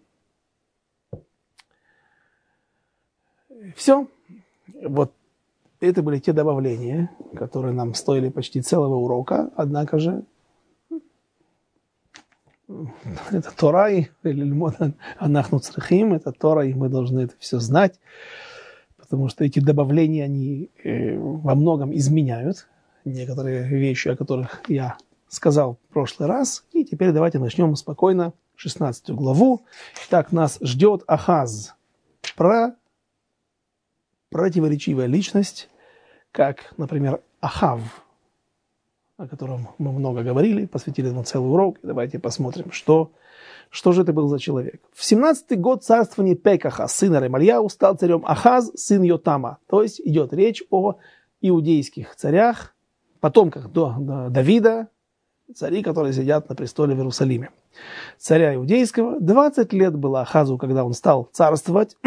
Speaker 1: Все. Вот это были те добавления, которые нам стоили почти целого урока. Однако же это Тора, или Анахну Црихим, это Тора, и мы должны это все знать, потому что эти добавления, они э, во многом изменяют некоторые вещи, о которых я сказал в прошлый раз. И теперь давайте начнем спокойно шестнадцатую главу. Так нас ждет Ахаз, про противоречивая личность, как, например, Ахав, о котором мы много говорили, посвятили ему целый урок. Давайте посмотрим, что, что же это был за человек. В семнадцатый год царствования Пекаха, сына Ремальяу, стал царем Ахаз, сын Йотама. То есть идет речь о иудейских царях, потомках до, до Давида, цари, которые сидят на престоле в Иерусалиме. Царя иудейского. двадцать лет было Ахазу, когда он стал царствовать.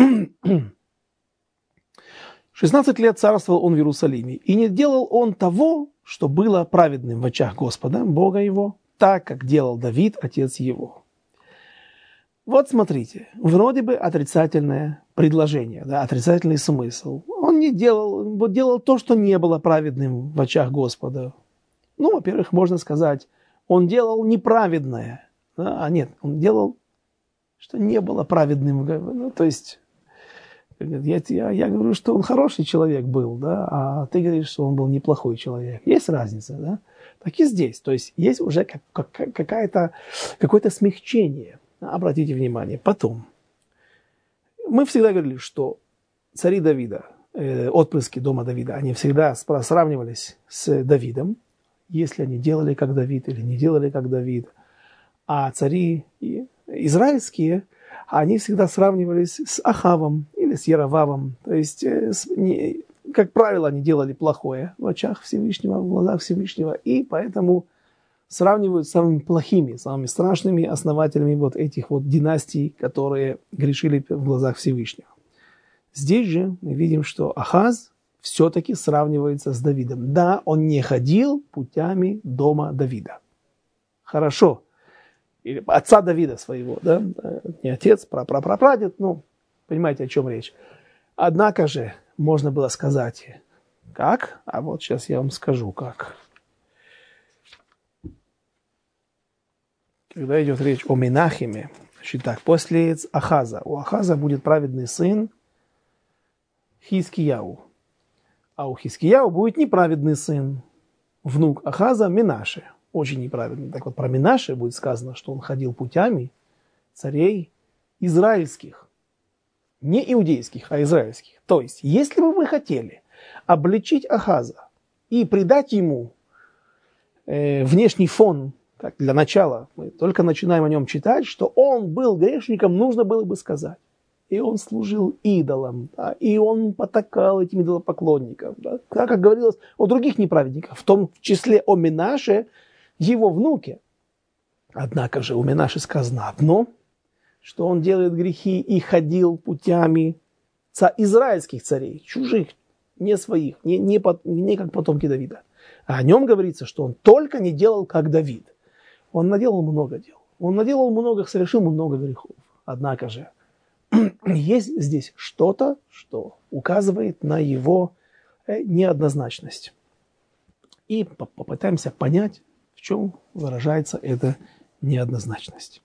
Speaker 1: шестнадцать лет царствовал он в Иерусалиме, и не делал он того, что было праведным в очах Господа, Бога его, так, как делал Давид, отец его. Вот смотрите, вроде бы отрицательное предложение, да, отрицательный смысл. Он не делал, вот делал то, что не было праведным в очах Господа. Ну, во-первых, можно сказать, он делал неправедное, да, а нет, он делал, что не было праведным, ну, то есть... Я, я, я говорю, что он хороший человек был, да, а ты говоришь, что он был неплохой человек. Есть разница, да? Так и здесь. То есть есть уже как, как, какая-то, какое-то смягчение. Обратите внимание. Потом. Мы всегда говорили, что цари Давида, э, отпрыски дома Давида, они всегда сравнивались с Давидом, если они делали как Давид или не делали как Давид. А цари израильские, они всегда сравнивались с Ахавом или с Яровавом. То есть, с, не, как правило, они делали плохое в очах Всевышнего, в глазах Всевышнего, и поэтому сравнивают с самыми плохими, самыми страшными основателями вот этих вот династий, которые грешили в глазах Всевышнего. Здесь же мы видим, что Ахаз все-таки сравнивается с Давидом. Да, он не ходил путями дома Давида. Хорошо. Или отца Давида своего, да, не отец, прапрапрадед, ну, понимаете, о чем речь. Однако же можно было сказать, как, а вот сейчас я вам скажу, как. Когда идет речь о Менахеме, Значит так, после Ахаза. У Ахаза будет праведный сын Хискияу. А у Хискияу будет неправедный сын, внук Ахаза Менаше. Очень неправедный. Так вот, про Менаше будет сказано, что он ходил путями царей израильских. Не иудейских, а израильских. То есть, если бы мы хотели обличить Ахаза и придать ему э, внешний фон, так, для начала, мы только начинаем о нем читать, что он был грешником, нужно было бы сказать. И он служил идолам, да, и он потакал этим идолопоклонникам. Да, так как говорилось о других неправедниках, в том числе о Менаше, его внуке. Однако же у Менаше сказано одно, что он делает грехи и ходил путями ца- израильских царей, чужих, не своих, не, не, по, не как потомки Давида. А о нем говорится, что он только не делал, как Давид. Он наделал много дел. Он наделал много, совершил много грехов. Однако же есть здесь что-то, что указывает на его неоднозначность. И попытаемся понять, в чем выражается эта неоднозначность.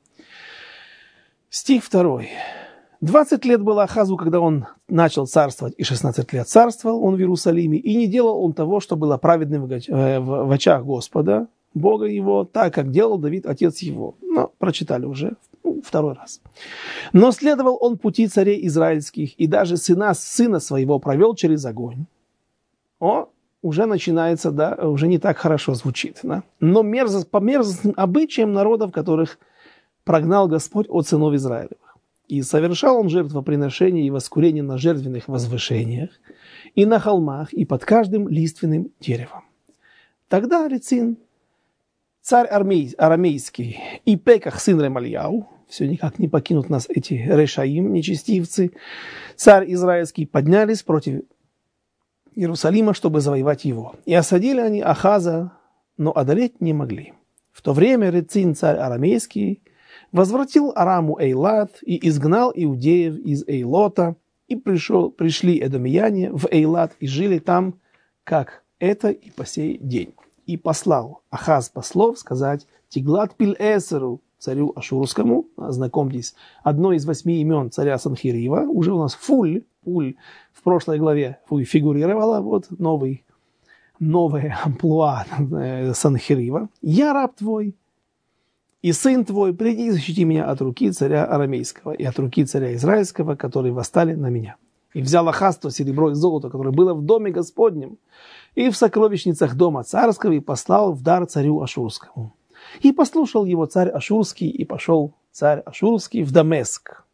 Speaker 1: Стих второй. двадцать лет было Ахазу, когда он начал царствовать, и шестнадцать лет царствовал он в Иерусалиме, и не делал он того, что было праведным в очах Господа, Бога его, так, как делал Давид, отец его. Но прочитали уже ну, второй раз. Но следовал он пути царей израильских, и даже сына, сына своего провел через огонь. О, уже начинается, да, уже не так хорошо звучит. Да? Но мерзость, по мерзостным обычаям народов, которых прогнал Господь от сынов Израилевых. И совершал он жертвоприношения и воскурения на жертвенных возвышениях, и на холмах, и под каждым лиственным деревом. Тогда Рецин, царь армей, арамейский, и Пеках, сын Ремальяу, все никак не покинут нас эти решаим, нечестивцы, царь израильский, поднялись против Иерусалима, чтобы завоевать его. И осадили они Ахаза, но одолеть не могли. В то время Рецин, царь арамейский, возвратил Араму Эйлат и изгнал иудеев из Эйлота, и пришел, пришли эдомияне в Эйлат и жили там, как это и по сей день. И послал Ахаз послов сказать Тиглат-Пиль-Эсеру, царю Ашурскому, знакомьтесь, одно из восьми имен царя Санхирива, уже у нас Фуль, Пуль в прошлой главе фигурировала, вот новый, новое амплуа Санхирива. Я раб твой, и сын твой, приди и защити меня от руки царя арамейского и от руки царя израильского, которые восстали на меня. И взял Ахаз то серебро и золото, которое было в доме Господнем, и в сокровищницах дома царского, и послал в дар царю Ашурскому. И послушал его царь Ашурский, и пошел царь Ашурский в Дамеск.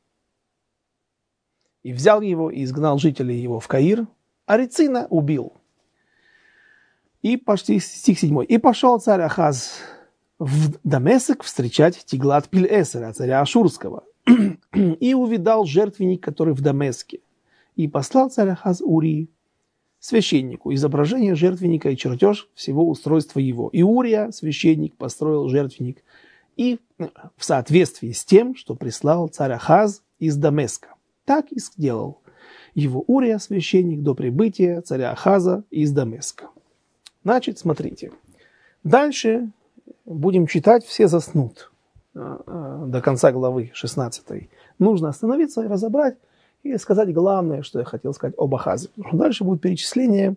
Speaker 1: И взял его, и изгнал жителей его в Каир, а Рецина убил. И почти стих седьмой. И пошел царь Ахаз в Дамеск встречать Тиглат-Пиль-Эсера, царя Ашурского, и увидал жертвенник, который в Дамеске. И послал царь Ахаз Урии, священнику, изображение жертвенника и чертеж всего устройства его. И Урия, священник, построил жертвенник и в соответствии с тем, что прислал царь Ахаз из Дамеска. Так и сделал его Урия, священник, до прибытия царя Ахаза из Дамеска. Значит, смотрите. Дальше будем читать, все заснут до конца главы шестнадцатой. Нужно остановиться и разобрать, и сказать главное, что я хотел сказать об Ахазе. Дальше будет перечисление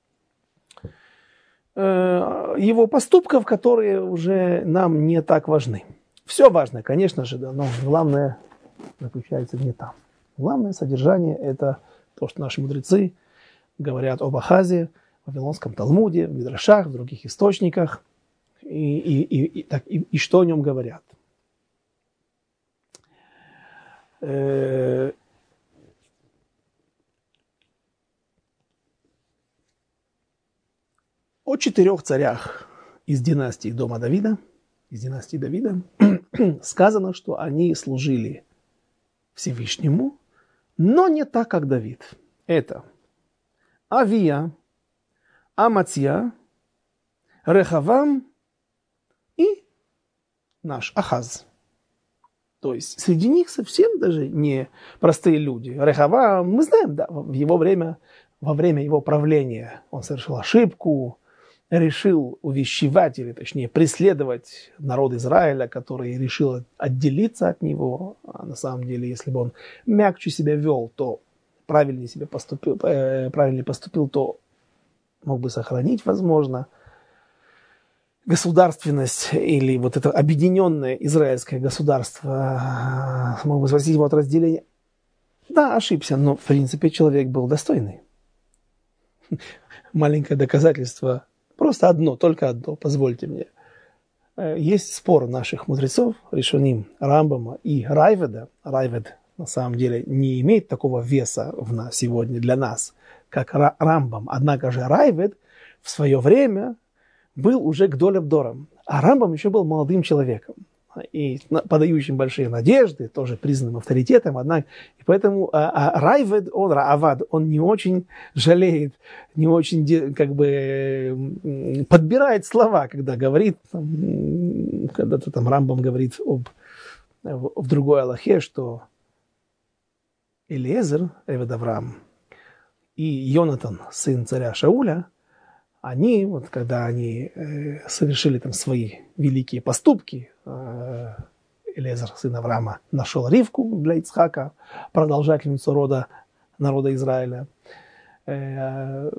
Speaker 1: его поступков, которые уже нам не так важны. Все важно, конечно же, да, но главное заключается не там. Главное содержание – это то, что наши мудрецы говорят об Ахазе в Вавилонском Талмуде, в Мидрашах, в других источниках, и, и, и, и, так, и, и что о нем говорят. Э- О четырех царях из династии дома Давида, из династии Давида, сказано, что они служили Всевышнему, но не так, как Давид. Это Авия, Амацья, Рехавам и наш Ахаз. То есть среди них совсем даже не простые люди. Рехавам, мы знаем, да, в его время, во время его правления он совершил ошибку, решил увещевать, или точнее преследовать народ Израиля, который решил отделиться от него. А на самом деле, если бы он мягче себя вел, то правильнее себя поступил, э, правильнее поступил, то мог бы сохранить, возможно, государственность или вот это объединенное израильское государство, мог бы спасти его от разделения. Да, ошибся, но в принципе человек был достойный. Маленькое доказательство. Просто одно, только одно, позвольте мне. Есть спор наших мудрецов, решоним Рамбама и Райведа. Райвед на самом деле не имеет такого веса в нас сегодня для нас, как Рамбам. Однако же Райвед в свое время был уже гдоль дором, а Рамбам еще был молодым человеком и подающим большие надежды, тоже признанным авторитетом, однако, и поэтому а, а Райвед, он, Раавад, он не очень жалеет, не очень как бы подбирает слова, когда говорит, когда-то там Рамбам говорит об, в, в другой алахе, что Элиезер, Эвед Авраам, и Йонатан, сын царя Шауля, они, вот когда они э, совершили там свои великие поступки, э, Элиезер, сын Авраама, нашел Ривку для Ицхака, продолжательницу рода народа Израиля. Э,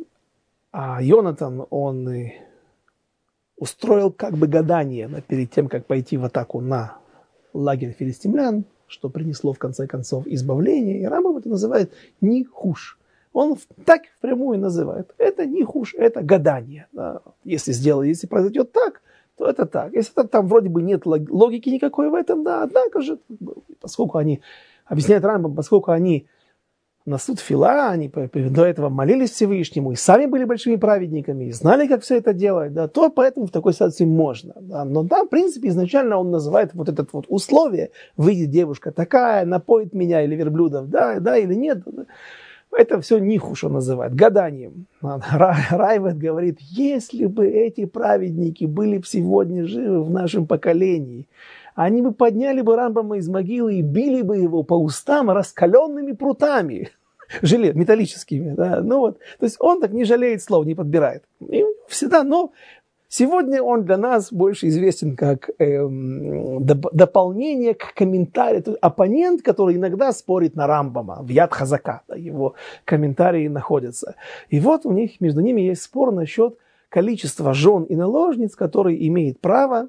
Speaker 1: а Йонатан, он э, устроил как бы гадание перед тем, как пойти в атаку на лагерь филистимлян, что принесло в конце концов избавление. И Рамбам это называет нихуш. Он так впрямую называет. Это не хуже, это гадание. Да. Если сделать, если произойдет так, то это так. Если это, там вроде бы нет логики никакой в этом, да, однако же, поскольку они, объясняет Рамбам, поскольку они на суд фила, они до этого молились Всевышнему, и сами были большими праведниками, и знали, как все это делать, да, то поэтому в такой ситуации можно. Да. Но да, в принципе, изначально он называет вот это вот условие, выйдет девушка такая, напоит меня или верблюдов, да, да или нет, да. Это все нихуш он называет, гаданием. Райвед говорит, если бы эти праведники были бы сегодня живы в нашем поколении, они бы подняли бы Рамбама из могилы и били бы его по устам раскаленными прутами, желез, металлическими. Да? Ну вот. То есть он так не жалеет слов, не подбирает. И всегда, но сегодня он для нас больше известен как эм, доп- дополнение к комментарию. То есть оппонент, который иногда спорит на Рамбама, в Яд Хазака, да, его комментарии находятся. И вот у них, между ними есть спор насчет количества жен и наложниц, которые имеет право,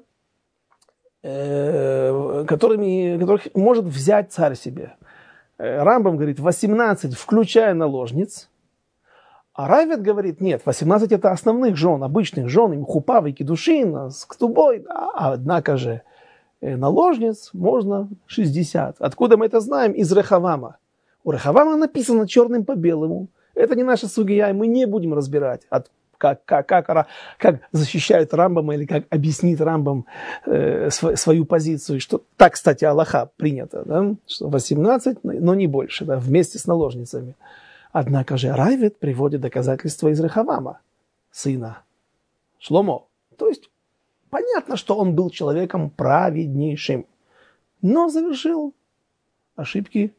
Speaker 1: э, которыми, которых может взять царь себе. Рамбам говорит восемнадцать, включая наложниц. А Райвед говорит, нет, восемнадцать это основных жен, обычных жен, им хупа, кедушин, с ктубой, а однако же наложниц можно шестьдесят. Откуда мы это знаем? Из Рехавама. У Рехавама написано черным по белому. Это не наша сугия, и мы не будем разбирать, от, как, как, как, как защищает Рамбам или как объяснит Рамбам э, свою позицию. Что, так, кстати, Аллаха принято, да? Что восемнадцать, но не больше, да, вместе с наложницами. Однако же Райвед приводит доказательства из Рехавама, сына Шломо. То есть понятно, что он был человеком праведнейшим, но совершил ошибки.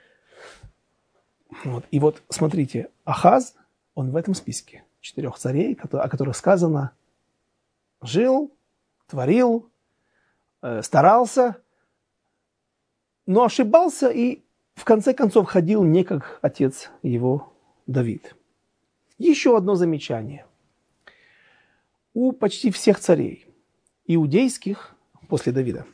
Speaker 1: Вот. И вот смотрите, Ахаз, он в этом списке четырех царей, о которых сказано, жил, творил, старался, но ошибался и в конце концов ходил не как отец его Давид. Еще одно замечание. У почти всех царей, иудейских, после Давида,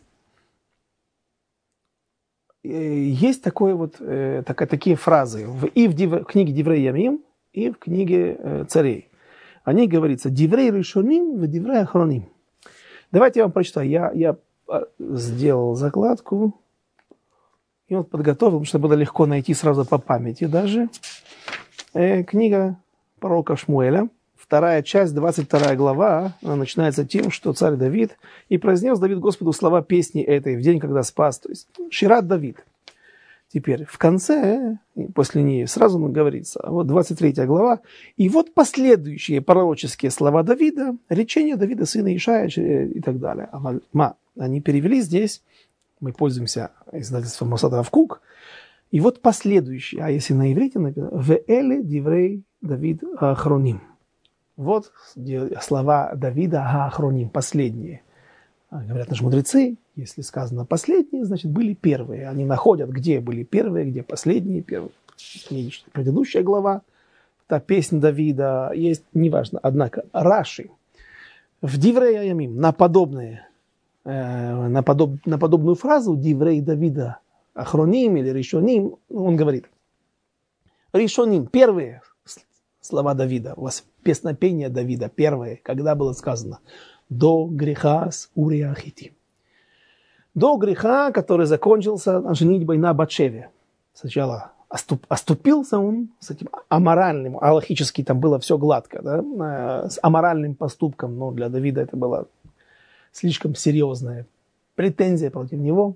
Speaker 1: есть такое вот, так, такие фразы и в, див, в книге Диврей Ямим, и в книге царей. О них говорится «Диврей решоним, в диврей ахроним». Давайте я вам прочитаю. Я, я сделал закладку. И вот подготовил, чтобы было легко найти сразу по памяти даже. Э, книга пророка Шмуэля, вторая часть, двадцать вторая глава, она начинается тем, что царь Давид, и произнес Давид Господу слова песни этой в день, когда спас, то есть Шират Давид. Теперь в конце, после нее сразу говорится, вот двадцать третья глава, и вот последующие пророческие слова Давида, речения Давида, сына Ишая и так далее. Ма, они перевели здесь. Мы пользуемся издательством Мосад Равкук. И вот последующий, а если на иврите написано, «Веэле диврей Давид ахроним». Вот слова Давида Гаахроним, последние. Говорят наши мудрецы, если сказано последние, значит были первые. Они находят, где были первые, где последние. Первые. Предыдущая глава, та песня Давида есть, неважно. Однако Раши в Диврей Аямим на подобные, э, на, подоб, на подобную фразу Диврей Давида Ахроним или Ришоним, он говорит: Ришоним, первые слова Давида, у вас песнопение Давида, первое, когда было сказано до греха с Урия Хити. До греха, который закончился женитьбой на Батшеве. Сначала оступ, оступился он с этим аморальным, аллахически там было все гладко, да, с аморальным поступком, но для Давида это была слишком серьезная претензия против него.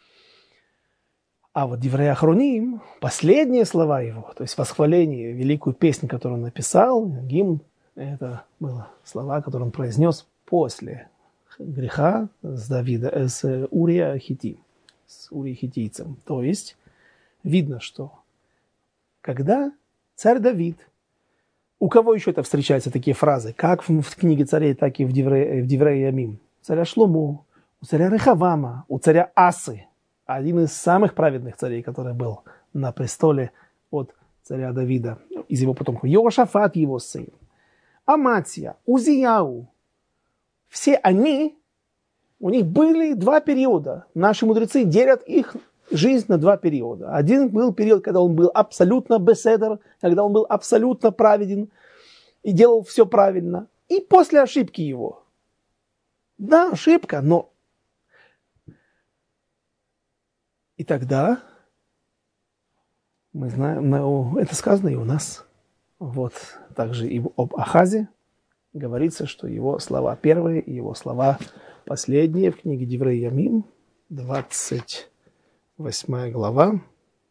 Speaker 1: А вот Диврей Ахроним, последние слова его, то есть восхваление, великую песню, которую он написал, гимн, это были слова, которые он произнес после греха с Давида, с Урия Хити, с Урия Хитийцем. То есть видно, что когда царь Давид, у кого еще это встречаются такие фразы, как в книге царей, так и в Диврей, в Диврей Ямим, царя Шломо, у царя Рехавама, у царя Асы, один из самых праведных царей, который был на престоле от царя Давида, из его потомков, Йошафат, его сын, Аматия, Узияу, все они, у них были два периода. Наши мудрецы делят их жизнь на два периода. Один был период, когда он был абсолютно беседер, когда он был абсолютно праведен и делал все правильно. И после ошибки его. Да, ошибка, но... И тогда, мы знаем, это сказано и у нас. Вот, также и об Ахазе говорится, что его слова первые и его слова последние в книге Диврей Ямим, двадцать восьмая глава.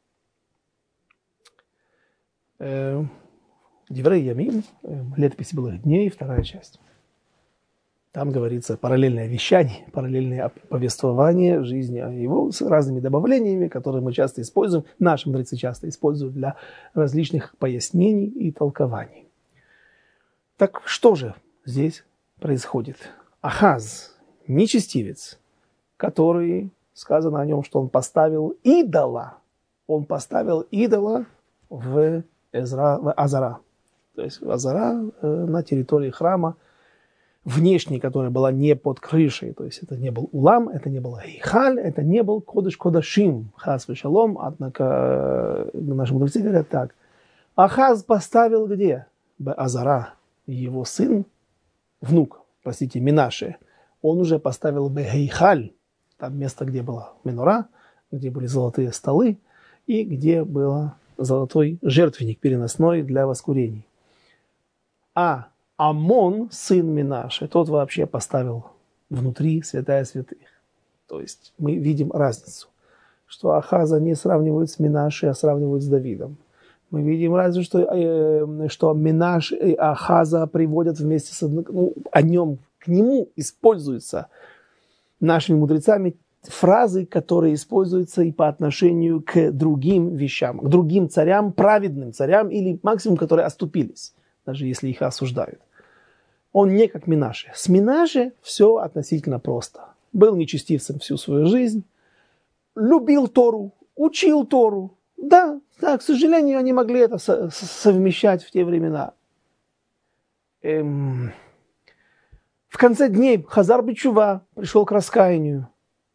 Speaker 1: Э, Диврей Ямим, э, летопись былых дней, вторая часть. Там говорится параллельное вещание, параллельное повествование жизни его с разными добавлениями, которые мы часто используем, наши мудрецы часто используют для различных пояснений и толкований. Так что же здесь происходит? Ахаз, нечестивец, который, сказано о нем, что он поставил идола, он поставил идола в, Эзра, в Азара, то есть в Азара э, на территории храма, внешней, которая была не под крышей, то есть это не был улам, это не был гейхаль, это не был кодыш кодашим, хас вешалом, однако наши мудрецы говорят так: Ахаз поставил где? Азара, его сын, внук, простите, Минаше, он уже поставил бегейхаль, там место, где была менора, где были золотые столы и где был золотой жертвенник переносной для воскурений. А Амон, сын Минаше, тот вообще поставил внутри святая святых. То есть мы видим разницу, что Ахаза не сравнивают с Минаше, а сравнивают с Давидом. Мы видим разве что, э, что Минаше и Ахаза приводят вместе с... Ну, о нем, к нему используются нашими мудрецами фразы, которые используются и по отношению к другим вещам, к другим царям, праведным царям или максимум, которые оступились, даже если их осуждают. Он не как Минаше. С Минаше все относительно просто. Был нечестивцем всю свою жизнь, любил Тору, учил Тору. Да, да, к сожалению, они могли это со- совмещать в те времена. Эм... В конце дней Хазар бет-шува пришел к раскаянию.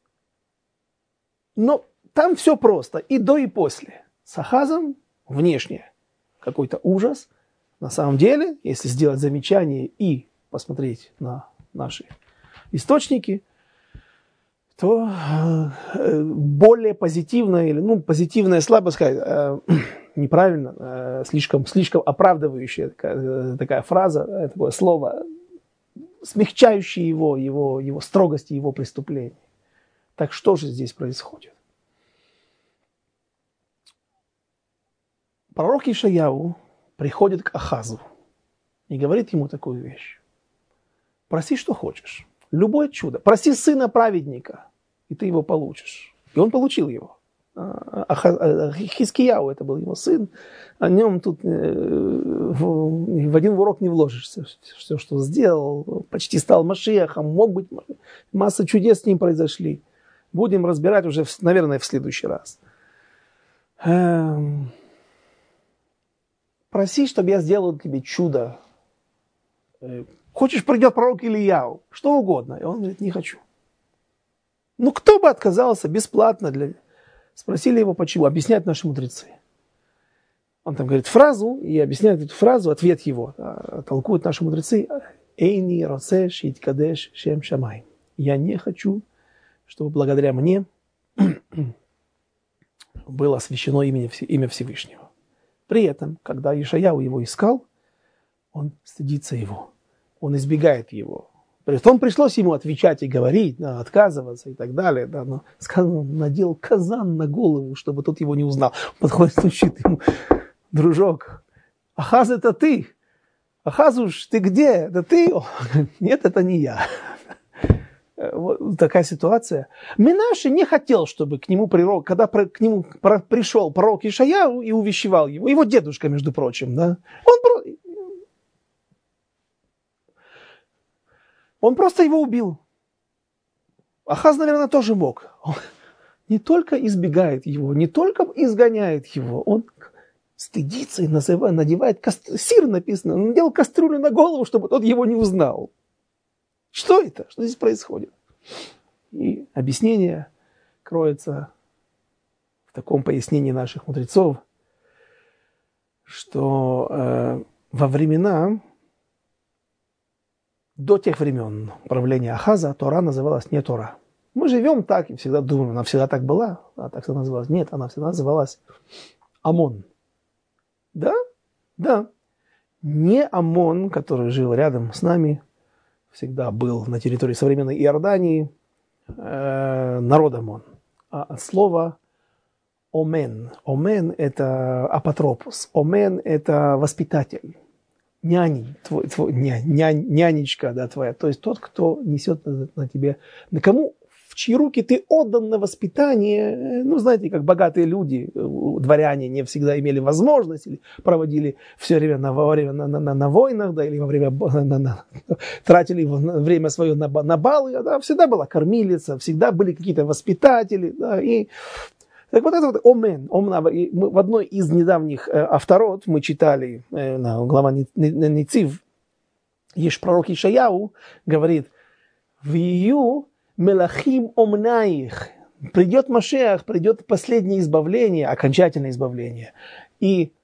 Speaker 1: Но там все просто, и до, и после. С Ахазом внешне какой-то ужас. На самом деле, если сделать замечание и посмотреть на наши источники, то э, более позитивная, или, ну, позитивная, слабо сказать, э, неправильно, э, слишком, слишком оправдывающая такая, такая фраза, такое слово, смягчающее его, его, его строгости, его преступления. Так что же здесь происходит? Пророк Ишаяу приходит к Ахазу и говорит ему такую вещь: проси, что хочешь, любое чудо, проси сына праведника, и ты его получишь. И он получил его. Хискияу, это был его сын, о нем тут в один урок не вложишься. Все, что сделал, почти стал Машиахом, мог быть, масса чудес с ним произошли. Будем разбирать уже, наверное, в следующий раз. Проси, чтобы я сделал тебе чудо. Хочешь, придет пророк Илияу, что угодно. И он говорит, не хочу. Ну, кто бы отказался бесплатно для... Спросили его, почему. Объясняют наши мудрецы. Он там говорит фразу, и объясняет эту фразу, ответ его. Толкуют наши мудрецы. Эйни роце шииткадеш шем шамай. Я не хочу, чтобы благодаря мне было освящено имя Всевышнего. При этом, когда Ишаяу его искал, он стыдится его. Он избегает его. Притом пришлось ему отвечать и говорить, да, отказываться и так далее. Да, но сказано, он надел казан на голову, чтобы тот его не узнал. Подходит, стучит ему, дружок, Ахаз, это ты? Ахазуш, ты где? Это ты? Нет, это не я. Вот такая ситуация. Менаше не хотел, чтобы к нему пророк, когда к нему пришел пророк Ишаяу и увещевал его, его дедушка, между прочим, да, он Он просто его убил. Ахаз, наверное, тоже мог. Он не только избегает его, не только изгоняет его, он стыдится и называет, надевает кастр... сир написано, он надел кастрюлю на голову, чтобы тот его не узнал. Что это? Что здесь происходит? И объяснение кроется в таком пояснении наших мудрецов, что э, во времена... До тех времен правления Ахаза Тора называлась не Тора. Мы живем так и всегда думаем, она всегда так была, а так всегда называлась. Нет, она всегда называлась Амон. Да? Да. Не Амон, который жил рядом с нами, всегда был на территории современной Иордании, э, народ Амон. А от слова Омен. Омен – это апотропос. Омен – это воспитатель. Нянь, твой, твой, нянь, нянь, нянечка, да, твоя, то есть тот, кто несет на, на тебе, на кому, в чьи руки ты отдан на воспитание, ну, знаете, как богатые люди, дворяне не всегда имели возможность, или проводили все время на, во время на, на, на войнах, да, или во время, на, на, тратили время свое на, на баллы, да, всегда была кормилица, всегда были какие-то воспитатели, да, и... Так вот это вот Омен. Мы в одной из недавних э, авторот мы читали, э, на глава Нецив, есть пророк Ишаяу, говорит, «Вию мелахим омнаих». Придет Машиах, придет последнее избавление, окончательное избавление. И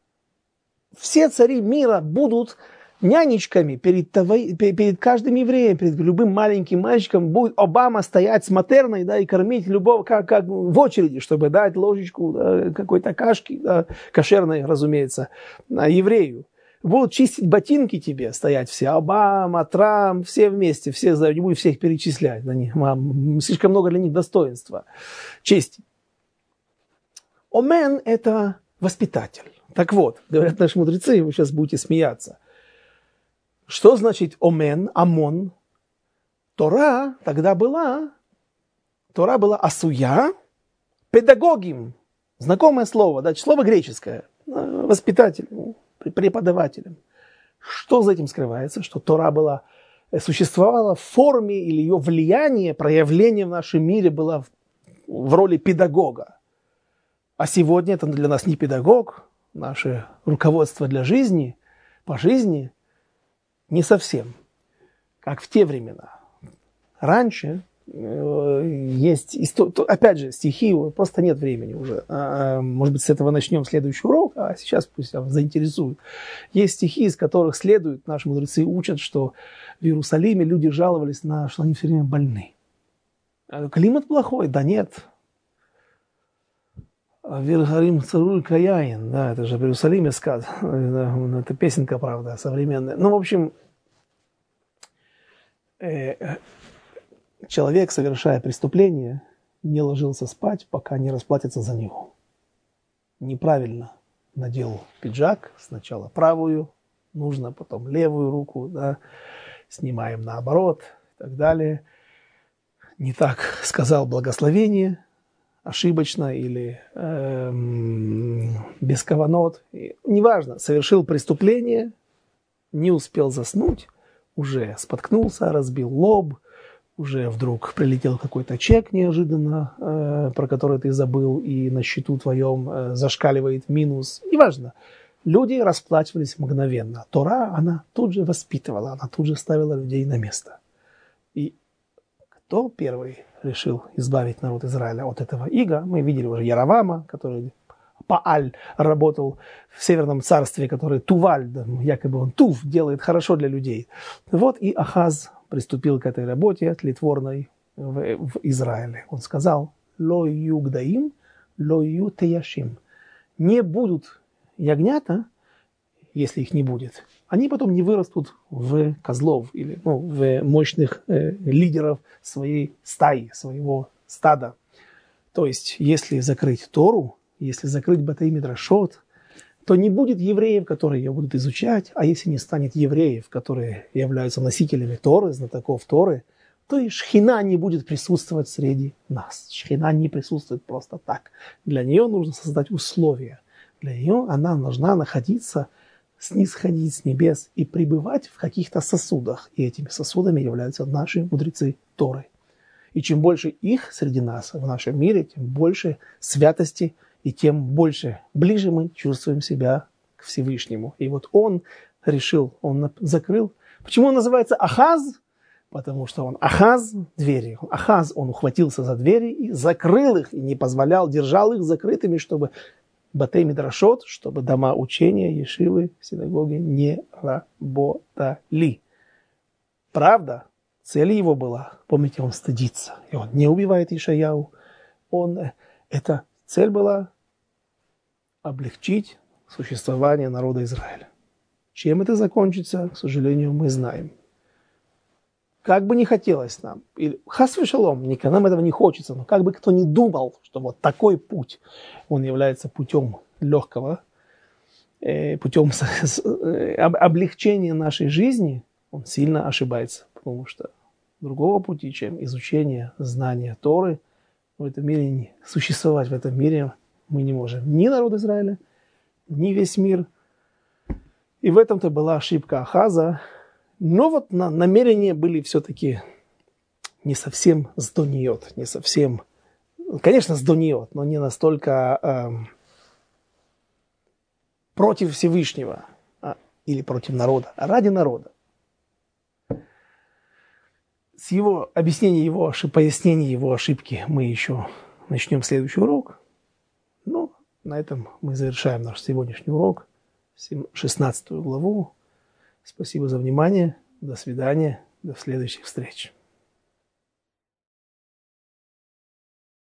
Speaker 1: все цари мира будут нянечками перед, перед каждым евреем, перед любым маленьким мальчиком будет Обама стоять с матерной, да, и кормить любого, как, как в очереди, чтобы дать ложечку, да, какой-то кашки, да, кошерной, разумеется, еврею. Будут чистить ботинки тебе, стоять все, Обама, Трамп, все вместе, все, не буду всех перечислять, на них, слишком много для них достоинства, чести. Омен – это воспитатель. Так вот, говорят наши мудрецы, вы сейчас будете смеяться. Что значит омен, амон? Тора тогда была, Тора была асуя, педагогим, знакомое слово, да, слово греческое, воспитателем, преподавателем. Что за этим скрывается? Что Тора была, существовала в форме или ее влияние, проявление в нашем мире было в, в роли педагога. А сегодня это для нас не педагог, наше руководство для жизни, по жизни, не совсем, как в те времена. Раньше э, есть, опять же, стихи, просто нет времени уже. А, может быть, с этого начнем следующий урок, а сейчас пусть вас заинтересует. Есть стихи, из которых следует, наши мудрецы учат, что в Иерусалиме люди жаловались, на, что они все время больны. Климат плохой? Да нет. Виргарим царуль каяин, да, это же в Иерусалиме сказано, это песенка, правда, современная. Ну, в общем, э, человек, совершая преступление, не ложился спать, пока не расплатится за него. Неправильно надел пиджак, сначала правую, нужно потом левую руку, да, снимаем наоборот и так далее. Не так сказал благословение, ошибочно или эм, без каванот, неважно, совершил преступление, не успел заснуть, уже споткнулся, разбил лоб, уже вдруг прилетел какой-то чек неожиданно, э, про который ты забыл, и на счету твоем э, зашкаливает минус. Неважно. Люди расплачивались мгновенно. Тора, она тут же воспитывала, она тут же ставила людей на место. И кто первый решил избавить народ Израиля от этого ига? Мы видели уже Яровама, который Пааль работал в Северном царстве, который Туваль, якобы он Тув, делает хорошо для людей. Вот и Ахаз приступил к этой работе тлетворной в, в Израиле. Он сказал: «Ло югдаим, ло ю теяшим». Не будут ягнята, если их не будет, они потом не вырастут в козлов или ну, в мощных э, лидеров своей стаи, своего стада. То есть, если закрыть Тору, если закрыть Батей Мидрашот, то не будет евреев, которые ее будут изучать, а если не станет евреев, которые являются носителями Торы, знатоков Торы, то и шхина не будет присутствовать среди нас. Шхина не присутствует просто так. Для нее нужно создать условия. Для нее она должна находиться, снисходить с небес и пребывать в каких-то сосудах. И этими сосудами являются наши мудрецы Торы. И чем больше их среди нас, в нашем мире, тем больше святости, и тем больше, ближе мы чувствуем себя к Всевышнему. И вот он решил, он закрыл. Почему он называется Ахаз? Потому что он Ахаз двери. Ахаз, он ухватился за двери и закрыл их, и не позволял, держал их закрытыми, чтобы Батей Мидрашот, чтобы дома учения, ешивы, синагоги не работали. Правда, цель его была, помните, он стыдится. И он не убивает Ишаяу. Он, это цель была облегчить существование народа Израиля. Чем это закончится, к сожалению, мы знаем. Как бы не хотелось нам, или хас вешалом, нам этого не хочется, но как бы кто ни думал, что вот такой путь, он является путем легкого, э, путем э, облегчения нашей жизни, он сильно ошибается, потому что другого пути, чем изучение, знания Торы, в этом мире не существовать в этом мире мы не можем. Ни народ Израиля, ни весь мир. И в этом-то была ошибка Ахаза. Но вот на, намерения были все-таки не совсем сдониот, не совсем, конечно, сдониот, но не настолько э, против Всевышнего а, или против народа, а ради народа. С его объяснения, его ошиб, пояснения его ошибки мы еще начнем следующий урок. Ну, на этом мы завершаем наш сегодняшний урок, шестнадцатую главу. Спасибо за внимание. До свидания. До следующих встреч.